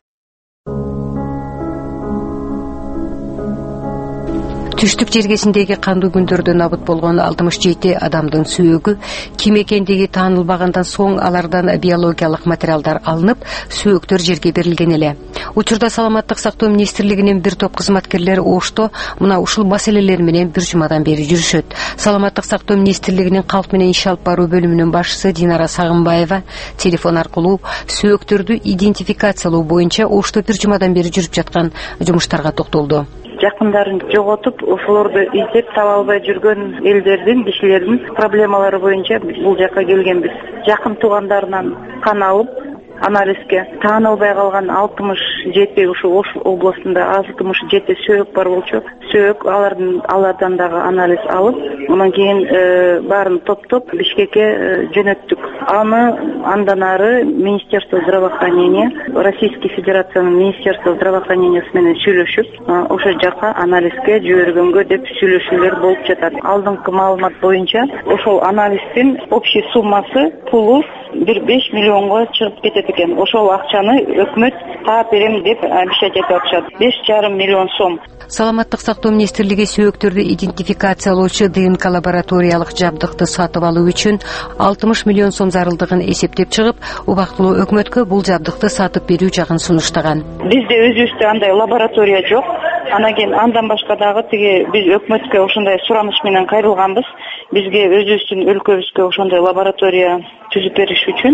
Speaker 5: Түштүк жергесиндеги кандуу күндөрдөн набыт болгон алтымыш жети адамдын сүйөгү ким экендиги таанылбагандан соң алардан биологиялык материалдар алынып, сүйөктөр жерге берилген эле. Учурда Саламаттык сактоо министрлигинин бир топ кызматкерлери Ошто мына ушул маселелер менен бир жумадан бери жүрүшөт. Саламаттык сактоо министрлигинин калк менен иш алып баруу бөлүмүнүн башчысы Динара Сагынбаева телефон аркылуу сүйөктөрдү идентификациялоо боюнча Ошто бир жумадан бери жүрүп жаткан жумуштарга токтолду.
Speaker 7: Жакындарын жоготуп, ошолорду издеп таба албай жүргөн элдердин, кишилердин проблемалары боюнча бул жакка келгенбиз. Жакын туугандарынан кан алып, анализге таанылбай калган алтымыш жети ушу Ош областында алтымыш жети сөөк бар болчу. Сөөк алардын алардан дагы анализ алып, андан кийин баарын топтоп Бишкекке жөнөттүк. Аны андан ары Министерство здравоохранения, Российской Федерациянын Министерство здравоохранения менен сүйлөшүп, ошол жака анализге жибергөнгө деп сүйлөшүүлөр болуп жатат. Алдыңкы маалымат боюнча ошол анализдин общий суммасы пулу бир беш миллионго чыгып кетет экен. Ошол акчаны өкмөт таап берем деп обещать этип атышат. беш жарым миллион сом.
Speaker 5: Саламаттык сактоо министрлиги сүйөктөрдү идентификациялоочу ДНК лабораториялык жабдыкты сатып алуу үчүн алтымыш миллион сом зарылдыгын эсептеп чыгып, убактылуу өкмөткө бул жабдыкты сатып берүү жагын сунуштаган.
Speaker 7: Бизде өзүбүздө андай лаборатория жок. Анан кийин андан башка дагы тиги биз өкмөткө ошондой сураныш менен кайрылганбыз. Бизге өзүбүздүн өлкөбүзгө ошондой лаборатория түзүп бериш үчүн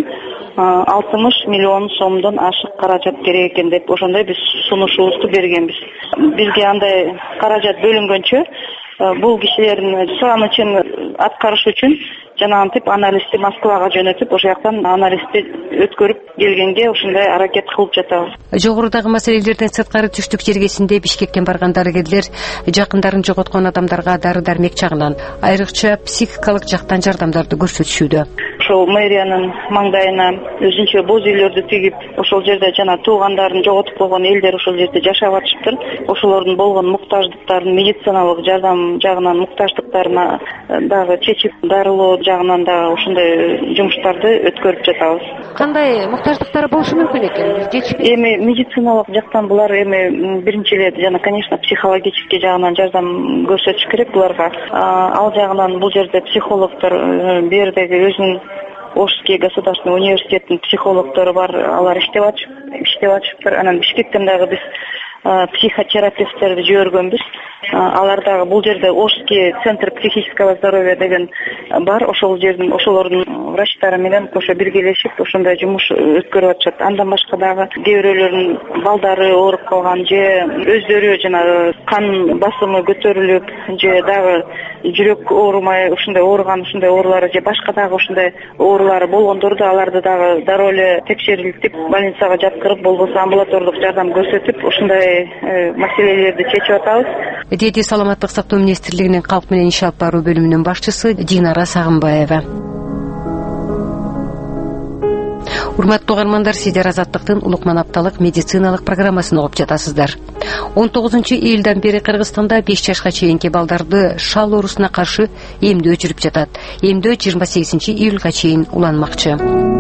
Speaker 7: алтымыш миллион сомдон ашык каражат керек экен деп ошондой биз сунушубузду бергенбиз. Бизге андай каражат бөлүнгөнчө бул кишилердин суранычын аткарыш үчүн жанагынтип анализди Москвага жөнөтүп, ошол жактан анализди өткөрүп келгенге ошондой аракет кылып жатабыз.
Speaker 5: Жогорудагы маселелерден сырткары Түштүк жергесинде Бишкектен барган дарыгерлер жакындарын жоготкон адамдарга дары-дармек жагынан, айрыкча психикалык жактан жардамдарды көрсөтүшүүдө.
Speaker 7: Ошол мэриянын маңдайына өзүнчө боз үйлөрдү тигип, ошол жерде жана туугандарын жоготуп койгон элдер ошол жерде жашап атышыптыр. Ошолордун болгон муктаждыктарын, медициналык жардам жагынан муктаждыктарына дагы чечип, дарылоо жагынан дагы ошондой жумуштарды өткөрүп жатабыз.
Speaker 5: Кандай муктаждыктары болушу мүмкүн экен?
Speaker 7: Эми медициналык жактан булар эми биринчи эле жана, конечно, психологический жагынан жардам көрсөтүш керек буларга. Ал жагынан бул жерде психологдор, бу жердеги өзүнүн Ошский государственный университеттин психологдору бар, алар иштеп атышып, иштеп атышыптыр. Анан Бишкектен дагы биз психотерапевттерди жибергөнбүз. Алар дагы бул жерде Ошский центр психического здоровья деген бар. Ошол жердин ошолордун врачтары менен кошо биргелешип ошондой жумуш өткөрүп атышат. Андан башка дагы кээ бирөөлөрдүн балдары ооруп калган же өздөрү жанагы кан басымы көтөрүлүп же дагы жүрөк оорумай ушундай ооруган ушундай оорулары же башка дагы ушундай оорулары болгондорду аларды дагы дароо эле текшерилтип больницага жаткырып болбосо амбулатордук жардам көрсөтүп ушундай маселелерди чечип атабыз,
Speaker 5: деди Саламаттык сактоо министрлигинин калк менен иш алып баруу бөлүмүнүн башчысы Динара Сагынбаева. Урматтуу угармандар, сиздер Азаттыктын Улукман апталык медициналык программасын угуп жатасыздар. он тогузунчу июлдан бери Кыргызстанда беш жашка чейинки балдарды шал оорусуна каршы эмдөө жүрүп жатат. Эмдөө жыйырма сегизинчи июлга чейин уланмакчы.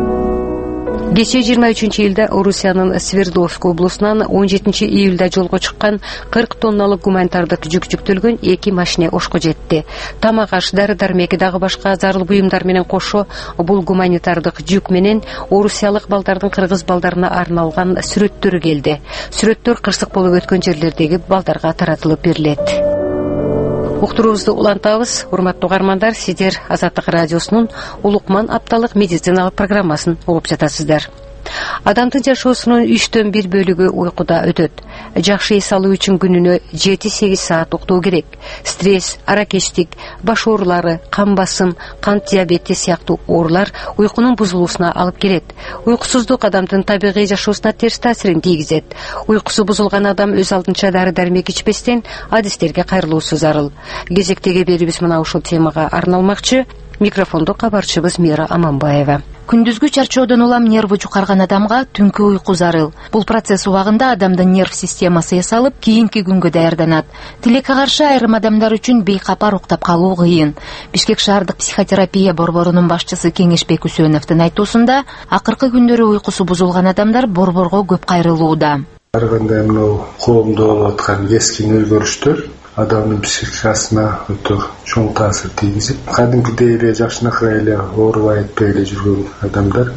Speaker 5: Кечээ жыйырма үчүнчү июлда Орусиянын Свердловск облусунан он жетинчи июлда жолго чыккан кырк тонналык гуманитардык жүк жүктөлгөн эки машина Ошко жетти. Тамак аш, дары дармек, дагы башка зарыл буюмдар менен кошо бул гуманитардык жүк менен орусиялык балдардын кыргыз балдарына арналган сүрөттөрү келди. Сүрөттөр кырсык болуп өткөн жерлердеги балдарга таратылып берилет. Уктуруубузду улантабыз. Урматтуу угармандар, сиздер Азаттык радиосунун Улукман апталык медициналык программасын угуп жатасыздар. Адамдын жашоосунун үчтөн бир бөлүгү уйкуда өтөт. Жакшы эс алуу үчүн күнүнө жети сегиз саат уктоо керек. Стресс, аракечтик, баш оорулары, кан басым, кант диабети сыяктуу оорулар уйкунун бузулуусуна алып келет. Уйкусуздук адамдын табигый жашоосуна терс таасирин тийгизет. Уйкусу бузулган адам өз алдынча дары дармек ичпестен адистерге кайрылуусу зарыл. Кезектеги берүүбүз мына ушул темага арналмакчы. Микрофондо кабарчыбыз Мира Аманбаева.
Speaker 3: Күндүзгү чарчоодон улам нервы жукарган адамга түнкү уйку зарыл. Бул процесс убагында адамдын нерв системасы эс алып, кийинки күнгө даярданат. Тилекке каршы айрым адамдар үчүн бейкапар уктап калуу кыйын. Бишкек шаардык психотерапия борборунун башчысы Кеңешбек Үсөновдун айтуусунда, акыркы күндөрү уйкусу бузулган адамдар борборго көп кайрылууда.
Speaker 8: Ар кандай мынау коомдо болуп аткан кескин өзгөрүштөр адамдын психикасына өтө чоң таасир тийгизип, кадимкидей эле жакшынакай эле оорубай этпей эле жүргөн адамдар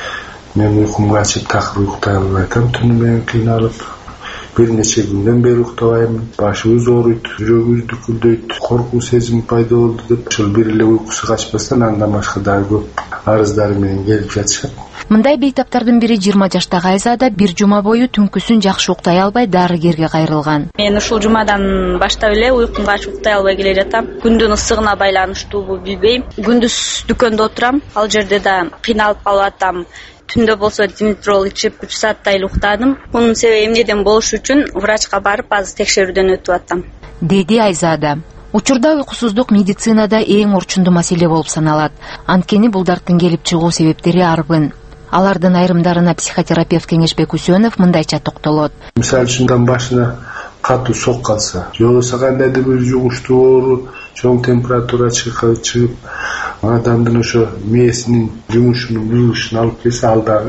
Speaker 8: мен уйкумду ачып такыр уктай албай атам. Түнү менен кыйналып, бир нече күндөн бери уктабайм. Башыбыз ооруйт, жүрөгүбүз дүкүлдөйт, коркуу сезими пайда болду деп, ошол бир эле уйкусу качпастан андан башка дагы көп арыздары менен келип жатышат.
Speaker 3: Мындай бейтаптардын бири жыйырма жаштагы Айзада бир жума бою түнкүсүн жакшы уктай албай дарыгерге кайрылган.
Speaker 9: Мен ушул жумадан баштап эле уйкумга ачып уктай албай келе жатам. Күндүн ысыгына байланыштуубу билбейм. Күндүз дүкөндө отурам, ал жерде да кыйналып калып атам. Түндө болсо димитрол ичип үч сааттай эле уктадым. Мунун себеби эмнеден болушу үчүн врачка барып азыр текшерүүдөн өтүп атам,
Speaker 3: деди Айзада. Учурда уйкусуздук медицинада эң орчундуу маселе болуп саналат. Анткени бул дарттын келип чыгуу себептери арбын. Алардын айрымдарына психотерапевт Кеңешбек Үсөнов мындайча токтолот.
Speaker 8: Мисалы үчүн башына катуу шок калса, же болбосо кандайдыр бир жугуштуу оору, чоң температура чыгып, адамдын ошо мээсинин жумушунун бузулушуна алып келсе, ал дагы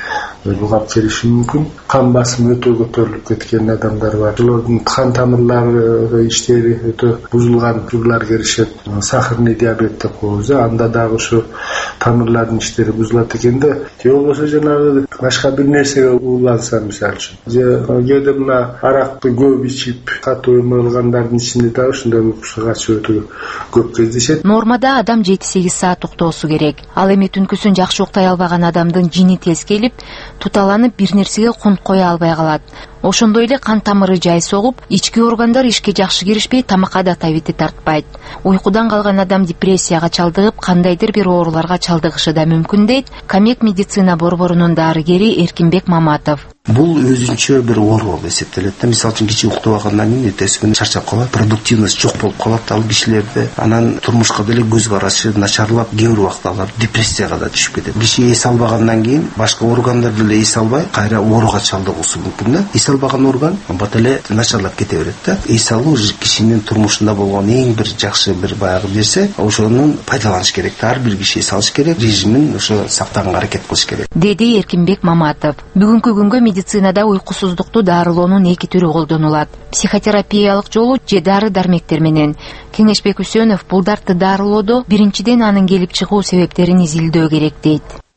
Speaker 8: булгап келиши мүмкүн. Кан басымы өтө көтөрүлүп кеткен адамдар бар. Алардын кан тамырлары иштери өтө бузулган турлар келишет. Сахарный диабет деп коебуз. Анда дагы ошо тамырлардын иштери бузулат экен да. Же болбосо жанагы башка бир нерсеге ууланса, мисалы үчүн. Же кээде мына аракты көп ичип, катуу эмелгандардын ичинде дагы ушундай уйкусу качуу өтө көп кездешет.
Speaker 3: Нормада адам жети сегиз саат уктоосу керек. Ал эми түнкүсүн жакшы уктай албаган адамдын жини тез келип, туталанып бир нерсеге кунт кое албай калат. Ошондой эле кан тамыры жай согуп, ички органдар ишке жакшы киришпей, тамакка да табити тартпайт. Уйкудан калган адам депрессияга чалдыгып, кандайдыр бир ооруларга чалдыгышы да мүмкүн дейт Камек медицина борборунун дарыгери Эркинбек Маматов.
Speaker 10: Бул өзүнчө бир оору болуп эсептелет. Мисалы үчүн кечээ уктабагандан кийин эртеси менен чарчап калат, продуктивность жок болуп калат ал кишилерде. Анан турмушка деле көз карашы начарлап, кээ бир убакта алар депрессияга да түшүп кетет. Киши эс албагандан кийин башка органдар деле эс албай, кайра ооруга чалдыгуусу мүмкүн да. Эс албаган орган бат эле начарлап кете берет да. Эс алуу кишинин турмушунда болгон эң бир жакшы бир баягы нерсе, ошонун пайдаланыш керек. Ар бир киши эс алыш керек, режимин ошо сактаганга аракет кылыш керек,
Speaker 3: деди Эркинбек Маматов. Бүгүнкү күнгө медицинада уйкусуздукту дарылоонун эки түрү колдонулат: психотерапиялык жолу же дары дармектер менен. Кеңешбек Үсөнов бул дартты дарылоодо биринчиден анын келип чыгуу себептерин изилдөө керек дейт.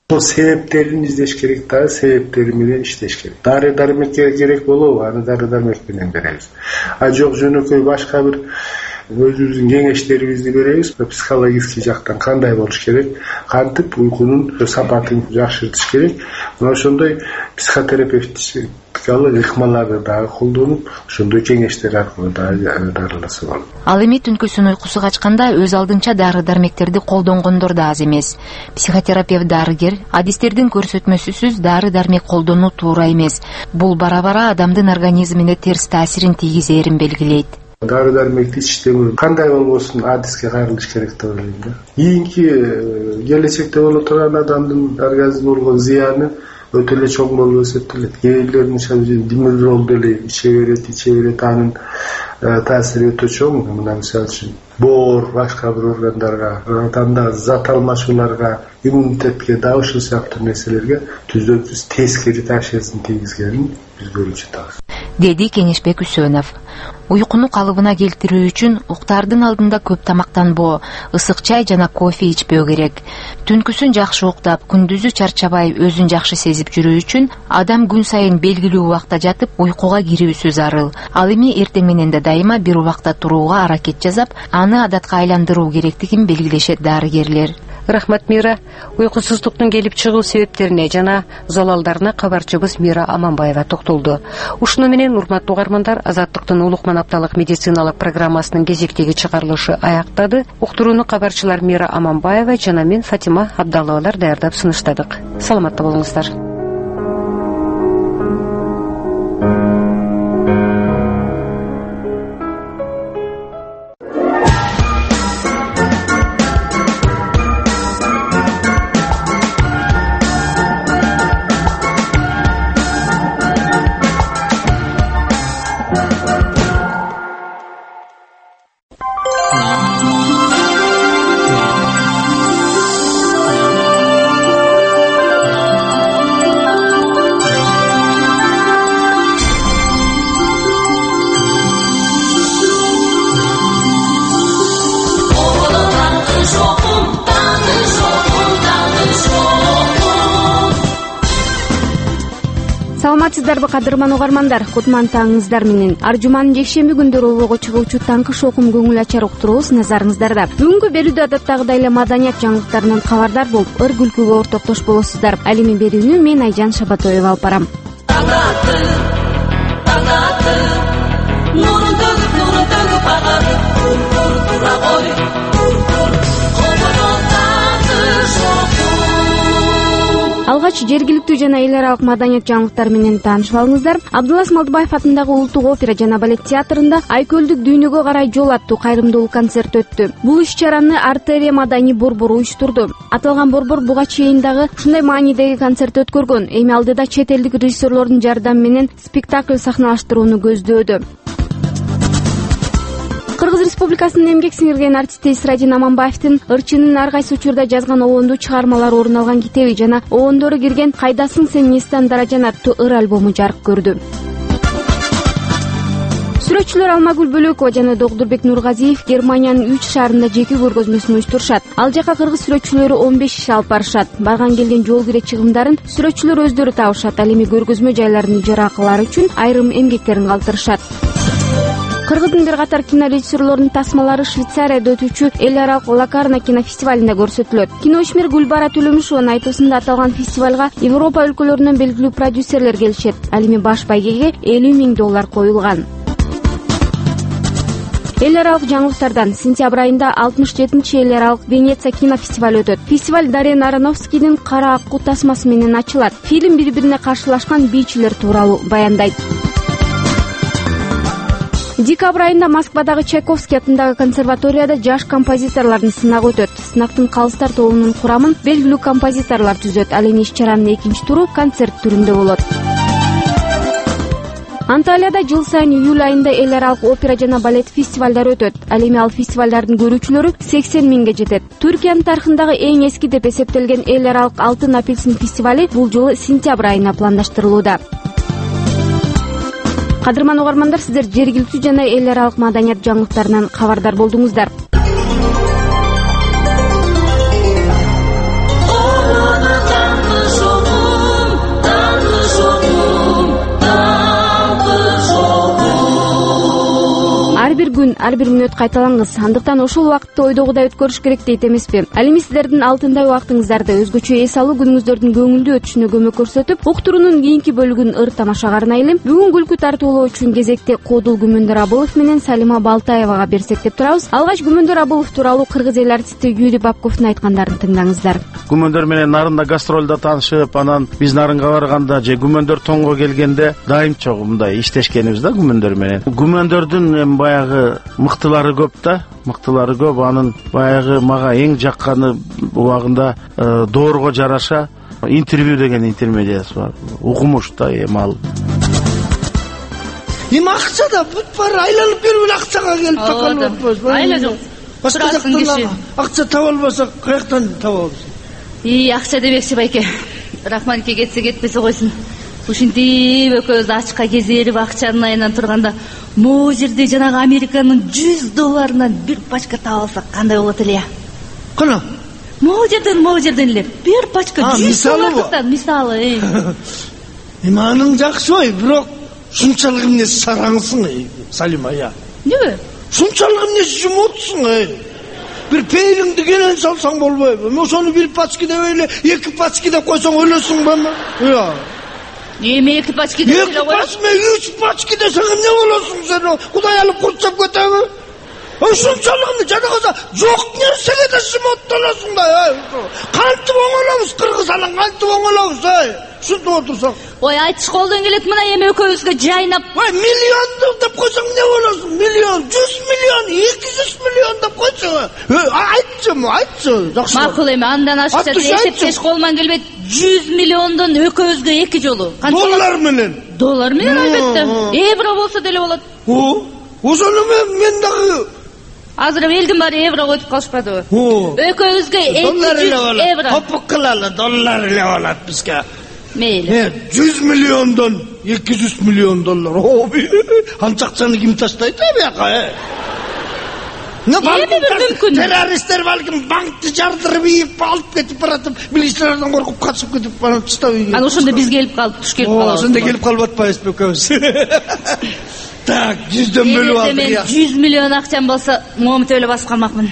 Speaker 8: ошол себептерин издеш керек, дагы себептери менен иштеш керек. Дары дармек керек болобу, аны дары дармек менен беребиз. А жок жөнөкөй башка бир өзүбүздүн кеңештерибизди беребиз. Психологический жактан кандай болуш керек, кантип уйкунун сапатын жакшыртыш керек. Мына ошондой психотерапевтикалык ыкмаларды дагы колдонуп, ошондой кеңештер аркылуу дагы дарыласа болот.
Speaker 3: Ал эми түнкүсүн уйкусу качканда өз алдынча дары дармектерди колдонгондор да аз эмес. Психотерапевт дарыгер адистердин көрсөтмөсүсүз дары дармек колдонуу туура эмес. Бул бара-бара адамдын организмине терс таасирин тийгизээрин белгилейт.
Speaker 8: Дары дармекти ичтемөө кандай болбосун адиске кайрылыш керек деп ойлойм да. Кийинки келечекте боло турган адамдын организмине болгон зыяны өтө эле чоң болуп эсептелет. Кээ бирлердин димирол деле иче берет, иче берет, анын таасири өтө чоң. Мына мисалы үчүн боор, башка бир органдарга, адамда зат алмашууларга, иммунитетке да ушул сыяктуу нерселерге түздөн түз тескери таасирин тийгизгенин биз көрүп жатабыз,
Speaker 3: деди Кеңешбек Үсөнов. Уйкуну калыбына келтирүү үчүн уктаардын алдында көп тамактанбоо, ысык чай жана кофе ичпөө керек. Түнкүсүн жакшы уктап, күндүзү чарчабай өзүн жакшы сезип жүрүү үчүн адам күн сайын белгилүү убакта жатып, уйкуга кирүүсү зарыл. Ал эми эртең менен да дайыма бир убакта турууга аракет жасап, аны адатка айландыруу керектигин белгилешет дарыгерлер.
Speaker 5: Рахмат, Мира. Уйкусуздуктун келип чыгуу себептерине жана залалдарына кабарчыбыз Мира Аманбаева токтолду. Ушуну менен, урматтуу угармандар, Азаттыктын улукман апталык медициналык программасынын кезектеги чыгарылышы аяктады. Уктурууну кабарчылар Мира Аманбаева жана мен Фатима Абдалловалар даярдап сунуштадык. Саламатта болуңуздар.
Speaker 11: Саламатсыздарбы, кадырман угармандар? Кутман таңыңыздар менен. Ар жуманын жекшемби күндөрү улууга чыгуучу таңкы шокум көңүл ачар уктуруубуз назарыңыздарда. Бүгүнкү берүүдө адаттагыдай эле маданият жаңылыктарынан кабардар болуп, ыр күлкүгө ортоктош болосуздар. Ал эми берүүнү мен Айжан Шабатоева алып барам. Алгач жергиликтүү жана эл аралык маданият жаңылыктары менен таанышып алыңыздар. Абдулас Малдыбаев атындагы Улуттук опера жана балет театрында Айкөлдүк дүйнөгө карай жол аттуу кайрымдуулук концерти өттү. Бул иш-чараны Артерия маданий борбору уюштурду. Аталган борбор буга чейин дагы ушундай маанидеги концерт өткөргөн. Эми алдыда чет элдик режиссерлордун жардамы менен спектакль сахналаштырууну көздөөдө. Кыргыз Республикасынын эмгек сиңирген артисти Эсрадин Аманбаевдин ырчынын ар кайсы учурда жазган обондуу чыгармалары орун алган китеби жана обондору кирген Кайдасың сен Нестан Даражан аттуу ыр альбому жарык көрдү. Сүрөтчүлөр Алмагүл Бөлөкова жана Догдурбек Нургазиев Германиянын үч шаарында жеке көргөзмөсүн уюштурушат. Ал жака кыргыз сүрөтчүлөрү он беш иш алып барышат. Барган келген жол кире чыгымдарын сүрөтчүлөр өздөрү табышат. Ал эми көргөзмө жайларынын ижара акылары үчүн айрым эмгектерин калтырышат. Кыргыздын бир катар кинорежиссерлорунун тасмалары Швейцарияда өтүүчү эл аралык Лакарна кинофестивалинде көрсөтүлөт. Киноишмер Гүлбара Төлөмүшованын айтуусунда аталган фестивалга Европа өлкөлөрүнөн белгилүү продюсерлер келишет. Ал эми баш байгеге элүү миң доллар коюлган. Эл аралык жаңылыктардан сентябрь айында алтымыш жетинчи эл аралык Венеция кинофестивалы өтөт. Фестиваль Дарен Ароновскийдин Кара аккуу тасмасы менен ачылат. Фильм бири-бирине каршылашкан бийчилер тууралуу баяндайт. Декабрь айында Москвадагы Чайковский атындагы консерваторияда жаш композиторлордун сынагы өтөт. Сынактын калыстар тобунун курамын белгилүү композиторлор түзөт. Ал эми иш-чаранын экинчи туру концерт түрүндө болот. Анталияда жыл сайын июль айында эл аралык опера жана балет фестивалдары өтөт. Ал эми ал фестивалдардын көрүүчүлөрү сексен миңге жетет. Түркиянын тарыхындагы эң эски деп эсептелген эл аралык Алтын апельсин фестивали бул жолу сентябрь айына пландаштырылууда. Кадырман угармандар, сиздер жергиликтүү жана эл аралык маданият жаңылыктарынан кабардар болдуңуздар. күн, ар бир мүнөт кайталаңыз. Андыктан ошол убакытты ойдогудай өткөрүш керек дейт эмеспи? Ал эми сиздердин алтындай убактыңыздарды өзгөчө эс алуу күнүңүздөрдүн көңүлдүү өтүшүнө көмөк көрсөтүп, уктуруунун кийинки бөлүгүн ыр тамашага арнайлы. Бүгүн күлкү тартуулоо үчүн кезекте Кодул Күмөндөр Абылов менен Салима Балтаевага берсек деп турабыз. Алгач Күмөндөр Абылов тууралуу кыргыз эл артисти Юрий Бабковдун айткандарын тыңдаңыздар.
Speaker 13: Күмөндөр менен нарында гастролдо таанышып, анан биз нарынга барганда же Күмөндөр тоңго келгенде дайым чогуу мындай иштешкенбиз да Күмөндөр менен. Күмөндөрдүн эми баягы мыктылары көп да, мыктылары көп. Анын баягы мага эң жакканы убагында доорго жараша интервью деген интермедиясы бар. Укмуш да эми ал.
Speaker 14: Эми акча да бүт бар, айланып берип акчага келип такалып атпайбызбы?
Speaker 16: Айла жок.
Speaker 14: Башка жактан акча таба албасак каяктан табабыз?
Speaker 16: И акча дебекчи байке. Рахманке кетсе кетпесе койсун. Ушинтип экөөбүз ачка кезерип акчанын айынан турганда, могу жерде жанагы Американын жүз долларынан бир пачка таап алсак кандай болот эле?
Speaker 14: Кана?
Speaker 16: Могу жерден, могу жерден эле бир пачка жүз доллардан мисалы.
Speaker 14: Эми аның жакшыбай, бирок ушунчалык эмне сараңсың, Салима, я.
Speaker 16: Неге?
Speaker 14: Ушунчалык эмне жумутсуң, бир пейлиңди кенен салсаң болбойбу? Ошону бир пачка деп эле, эки пачка деп койсоң өлөсүңбү? Ыя.
Speaker 16: Эми эки пачка деп эле
Speaker 14: койсоң. Эки пачка, үч пачка десең эмне болосуң сен? Кудай алып курчап кетеби? Ушунчалык эмне жана калса жок нерсеге да шымоттолосуң да. Кантип оңолобуз кыргыз анан, кантип оңолобуз, ай? Ушинтип отурсак.
Speaker 16: Ой, айтыш колдон келет мына эми экөөбүзгө жайнап.
Speaker 14: Ой, миллион деп койсоң эмне болосуң? Миллион, жүз миллион, эки жүз миллион деп койсоң. Айтчы, айтчы, жакшы.
Speaker 16: Макул эми андан ашыкча эсептеш колуман келбейт. жүз миллиондон экөөбүзгө эки жолу.
Speaker 14: Доллар менен.
Speaker 16: Доллар менен албетте. Евро болсо деле болот.
Speaker 14: О, ошону мен дагы
Speaker 16: азыр элдин баары еврого өтүп калышпадыбы? Экөөбүзгө эки жүз евро.
Speaker 14: Топук кылалы, доллар эле болот бизге.
Speaker 16: Мейли.
Speaker 14: жүз миллиондон эки жүз миллион доллар. Анча акчаны ким таштайт бияка?
Speaker 16: Эми бир мүмкүн.
Speaker 14: Террористтер балким банкты жардырып ийип алып кетип баратып, милициялардан коркуп качып кетип барып таштап.
Speaker 16: Анан ошондо биз келип калып, туш келип калабыз.
Speaker 14: Ошондо келип калып атпайбызбы экөөбүз? Так, жүздөн бөлүп алдык.
Speaker 16: Мен жүз миллион акчам болсо, момунтип эле басып калмакмын.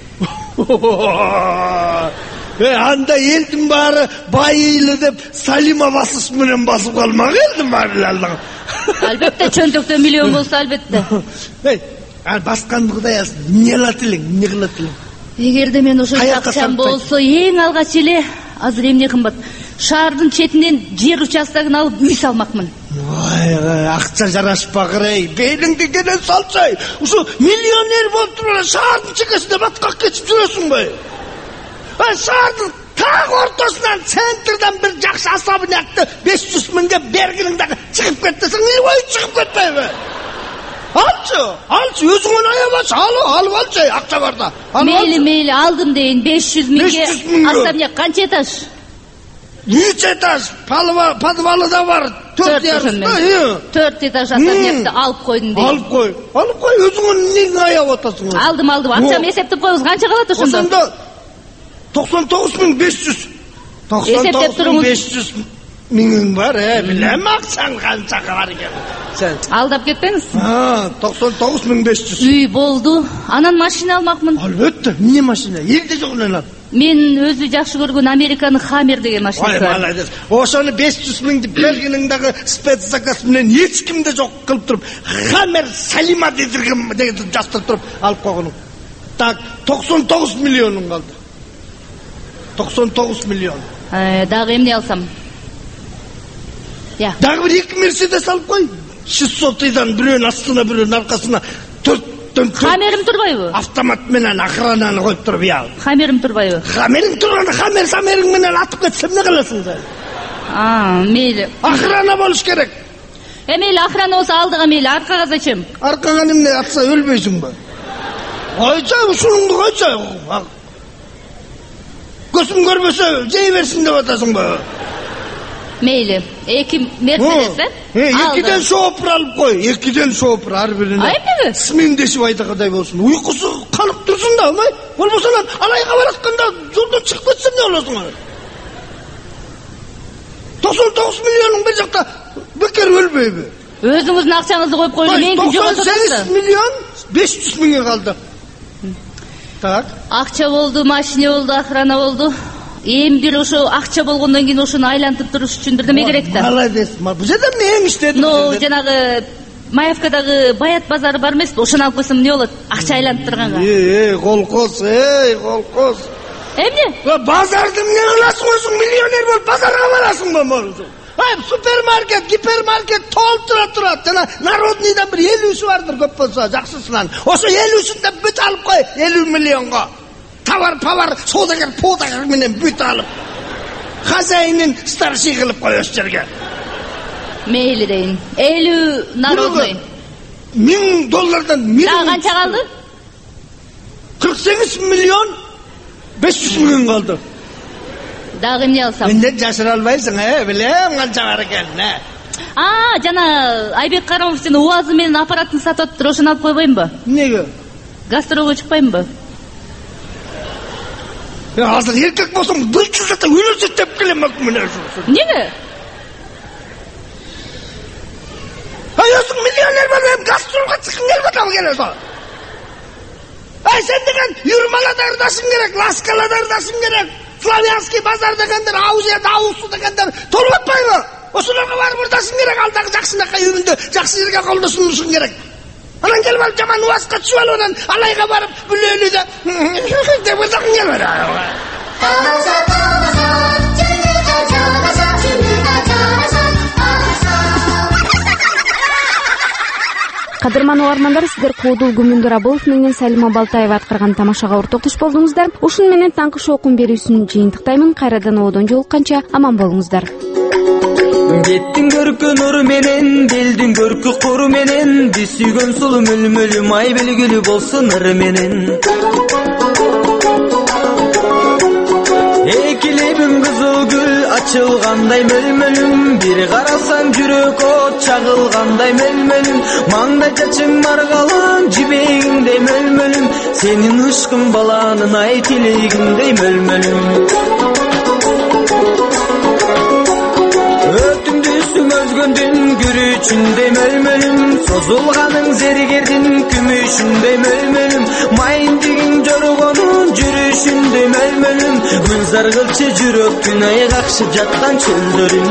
Speaker 14: Э, анда элдин баары байыйлы деп Салима басыш менен басып калмак элдин баары алдыга.
Speaker 16: Албетте чөнтөктө миллион болсо албетте.
Speaker 14: Эй, а басканды Кудай алсын. Эмне кылат элең? Эмне кылат элең?
Speaker 16: Эгерде мен ошо акчам болсо, эң алгач эле азыр эмне кымбат? Шаардын четинен жер участогун алып үй салмакмын.
Speaker 14: Ой, акча жарашпагыр эй. Белиңди кенен салчай. Ушу миллионер болуп туруп шаардын чекесинде баткак кечип жүрөсүңбү? Ай, шаардын так ортосунан центрден бир жакшы особнякты беш жүз миңге бергиниң дагы чыгып кет десең, эмне ой чыгып кетпейби? Алчы, алчы, өзүңөн аябач, алып, алып алчы, акча барда.
Speaker 16: Мейли, мейли, алдым дейин, беш жүз миңге особняк канча этаж?
Speaker 14: Үч этаж, подвалы да бар, төрт ярым.
Speaker 16: Төрт этаж особнякты алып койдум дейин.
Speaker 14: Алып кой, алып кой, өзүңөн эмне аяп атасың?
Speaker 16: Алдым, алдым, акчамды эсептеп коебуз, канча калат ошондо?
Speaker 14: Ошондо токсон тогуз миң беш жүз. токсон тогуз миң беш жүз миңиң бар, э, билем акчаң канча бар экен. Сен
Speaker 16: алдап кетпеңиз.
Speaker 14: А, токсон тогуз миң беш жүз.
Speaker 16: Үй болду. Анан машина алмакмын.
Speaker 14: Албетте, эмне машина? Элде жок эле.
Speaker 16: Мен өзү жакшы көргөн Американын Хаммер деген машинасы бар.
Speaker 14: Ой, молодец. Ошону беш жүз миңди бергениң дагы спецзаказ менен эч кимде жок кылып туруп, Хаммер Салима дедирген деген жаздырып туруп алып койгонуң. Так, токсон тогуз миллионуң калды. токсон тогуз миллион.
Speaker 16: Э, дагы эмне алсам? Я.
Speaker 14: Дагы бир эки Мерседес алып кой. шестьсотыйдан бирөөнүн астына, бирөөнүн аркасына төрттөн төрт.
Speaker 16: Хамерим турбайбы?
Speaker 14: Автомат менен охрананы коюп туруп, я.
Speaker 16: Хамерим турбайбы?
Speaker 14: Хамерим турган, хамер самериң менен атып кетсе эмне кыласың сен?
Speaker 16: А, мейли.
Speaker 14: Охрана болуш керек.
Speaker 16: Э, мейли, охрана болсо алдыга мейли, аркага зачем?
Speaker 14: Аркага эмне атса өлбөйсүңбү? Койчо, ушунуңду койчо. Көзүм көрбөсө жей берсин деп атасыңбы?
Speaker 16: Мейли, эки Мерседес,
Speaker 14: э? Экиден шопур алып кой, экиден шопур ар бирине.
Speaker 16: Ай эмнеге?
Speaker 14: Смендешип айдагандай болсун. Уйкусу канып турсун да, амай. Болбосо анан алайга баратканда жолдон чыгып кетсе эмне болосуң? токсон тогуз миллионуң бир жакта бекер өлбөйбү?
Speaker 16: өзүңүздүн акчаңызды коюп коюлу, меникин жоготуп
Speaker 14: токсон сегиз миллион беш жүз миңге калды. Так.
Speaker 16: Акча болду, машина болду, охрана болду. Эми бир ошо акча болгондон кийин ошону айлантып туруш үчүн бир неме керек да.
Speaker 14: Молодец. Бул жерде мен иштедим.
Speaker 16: Ну, жанагы Маевкадагы Баят базары бар эмеспи? Ошону алып койсом эмне болот? Акча айлантып турганга.
Speaker 14: Эй, колхоз, эй, колхоз.
Speaker 16: Эмне?
Speaker 14: Базарды эмне кыласың өзүң? Миллионер болуп базарга барасыңбы болсоң? Ай, супермаркет, гипермаркет толтура турат. Жана народныйдан бир элүүсү бардыр көп болсо, жакшысынан. Ошо элүүсүндө бүт алып кой, элүү миллионго. Товар, павар, содагер, подагер менен бүт алып. Хозяинин старший кылып кой ошол жерге.
Speaker 16: Мейли дейин. элүү народный.
Speaker 14: миң доллардан миң.
Speaker 16: Дагы канча калды?
Speaker 14: кырк сегиз миллион беш жүз миң калды.
Speaker 16: Дагы эмне алсам?
Speaker 14: Менден жашыра албайсың, э, билем канча бар экенин, э.
Speaker 16: А, жана Айбек Карамовдун УАЗы менен аппаратын сатып атыптыр, ошону алып койбоймунбу?
Speaker 14: Эмнеге?
Speaker 16: Гастролго чыкпаймынбы?
Speaker 14: Я азыр эркек болсоң, дылчылдата өлөсөт деп келем мына ошо.
Speaker 16: Эмнеге?
Speaker 14: Ай, өзүң миллионер болуп, гастролго чыккың келип атабы келесиң? Ай, сен деген Юрмалада ырдашың керек, Ласкалада ырдашың керек. Славянский базар дегендер, Аузия Даусу дегендер толуп атпайбы? Ошолорго барып ырдашың керек, алдағы жакшынакай үйүндө жакшы жерге колдо сунушуң керек. Анан келип алып жаман УАЗга түшүп алып анан алайга барып бүлөлү да деп ырдашың келбейт.
Speaker 11: Кадырман угармандар, сиздер Куудул Гүмүндүр Абылов менен Салима Балтаева аткарган тамашага ортоктош болдуңуздар. Ушун менен таңкы шоукун берүүсүн жыйынтыктаймын. Кайрадан одон жолукканча аман болуңуздар.
Speaker 1: Беттин көркү нуру менен, белдин көркү куру менен, биз сүйгөн сулуу мөлмөлү май белгилүү болсун ыры менен. Экилебим кызыл гүл ачылгандай мөлмөлүм, бир карасаң жүрөк от чагылгандай мөлмөлүм, маңдай чачың маргалаң жибегиңдей мөлмөлүм, сенин ышкың баланын ай тилегиңдей мөлмөлүм. Өтүңдүсүң өзгөндүн күрүчүндөй мөлмөлүм, созулганың зергердин күмүшүндөй мөлмөлүм, майындыгың жоргонун жүрүшүндөй мөлмөлүм, гүлзар кылчы жүрөктүн ай какшып жаткан чөлдөрүм.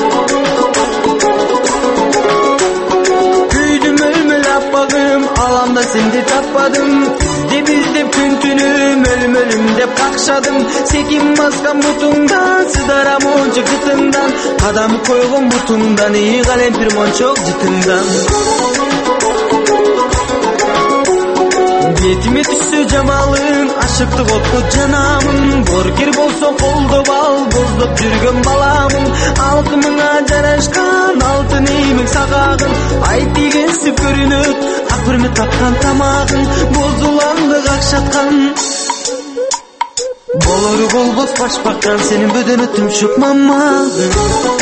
Speaker 1: Күйдүм мөлмөл аппагым, аламда сенди таппадым, издеп издеп күн түнү мөлмөлүм деп какшадым, секим баскан бутуңдан, сыдара мончок жытыңдан, кадам койгон бутуңдан, ий калемпир мончок жытыңдан. Бетиме түссө жамалың, ашыктык отко жанамын, боркер болсо колдоп ал, боздоп жүргөн баламын, алтымыңа жарашкан алтын иймек сагагың, ай тийгенсип көрүнөт, ак хүрмөт тапкан тамагың, бозуланды какшаткан. Болору болбос башбаккан, сенин бөдөнү түмшүк мамагың.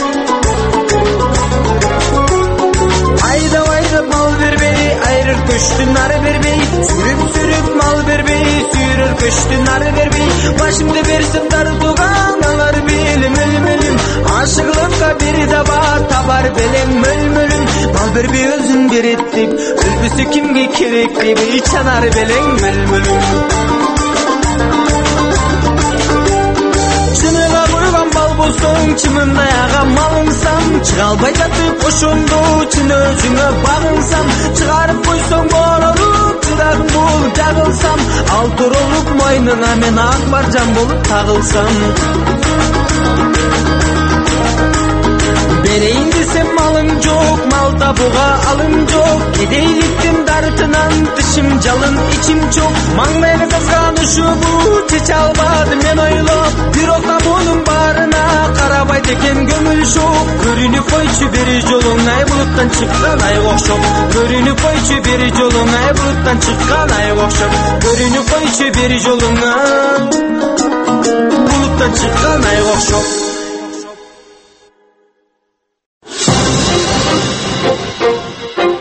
Speaker 1: Айдап айдап мал бербей, айрыр көчтүн ары бербей, сүрүп сүрүп мал бербей, сүйрөр көчтүн ары бербей, башымды берсем тартууган алар белим мөлмөлүм, ашыгылыкка бир таба табар белең мөлмөлүм, мал бербей өзүн берет деп, өлбөсө кимге керек деп, чанар белең мөлмөлүм. Чыныга койгон бал болсоң, чымындай ага малыңсам, чыга албай жатып ошондо чын өзүңө багынсам, чыгарып койсоң боролуп, чыдагың болуп жагылсам, ал турулуп мойнуна мен ак маржан болуп тагылсам. Берейин десем малың жок, мал табууга алым жок, кедейликтин дартынан тышым жалын ичим чок, маңдайны кызганышыбы чече албадым мен ойлоп, бирок да мунун баарына карабайт экен көңүл шок, көрүнүп койчу бери жолуң ай булуттан чыккан айга окшоп, көрүнүп койчу бери жолуң ай булуттан чыккан айга окшоп, көрүнүп койчу бери жолуң булуттан чыккан айга окшоп.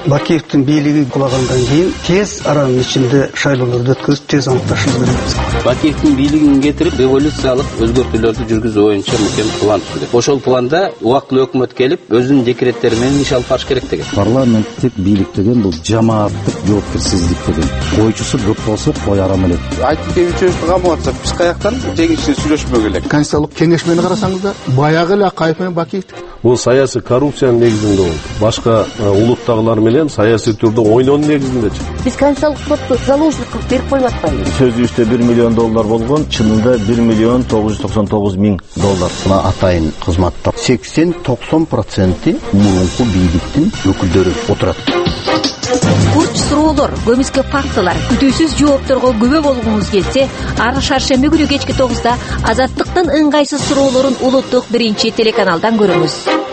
Speaker 6: Бакиевдин бийлиги кулагандан кийин тез аранын ичинде шайлоолорду өткөзүп тез аныкташыбыз керек.
Speaker 17: Бакиевдин бийлигин кетирип революциялык өзгөртүүлөрдү жүргүзүү боюнча мөкем план түздү. Ошол планда убактылуу өкмөт келип өзүнүн декреттери менен иш алып барыш керек деген.
Speaker 19: Парламенттик бийлик деген бул жамааттык жоопкерсиздик деген. Койчусу көп болсо кой арам элек.
Speaker 20: Айтикевичевди камап атсак, биз каяктан тегиштүү сүйлөшмөк элек.
Speaker 21: Конституциялык кеңешмени карасаңыздар, баягы эле Акаев менен Бакиевдик.
Speaker 22: Бул саясий коррупциянын негизинде болду. Башка улуттагылар менен саясий түрдө ойноонун негизиндечи.
Speaker 27: Биз конституциялык сотто заложник кылып берип коюп атпайбыз.
Speaker 19: Сөзүбүздө бир миллион доллар болгон, чынында бир миллион тогуз жүз токсон тогуз миң доллар. Мына атайын кызматта сексен токсон проценти мурунку бийликтин өкүлдөрү отурат.
Speaker 28: Курч суроолор, көмүскө фактылар, күтүүсүз жоопторго күбө болгуңуз келсе, ар шаршемби күнү кечки тогузда Азаттыктын ыңгайсыз суроолорун улуттук биринчи телеканалдан көрүңүз.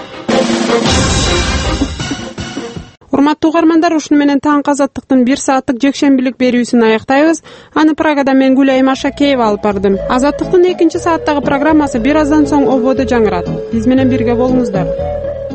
Speaker 2: Урматтуу угармандар, ушуну менен таңкы Азаттыктын бир сааттык жекшембилик берүүсүн аяктайбыз. Аны Прагада мен Гүлайым Ашакеева алып бардым. Азаттыктын экинчи сааттагы программасы бир аздан соң ободо жаңырат. Биз менен бирге болуңуздар.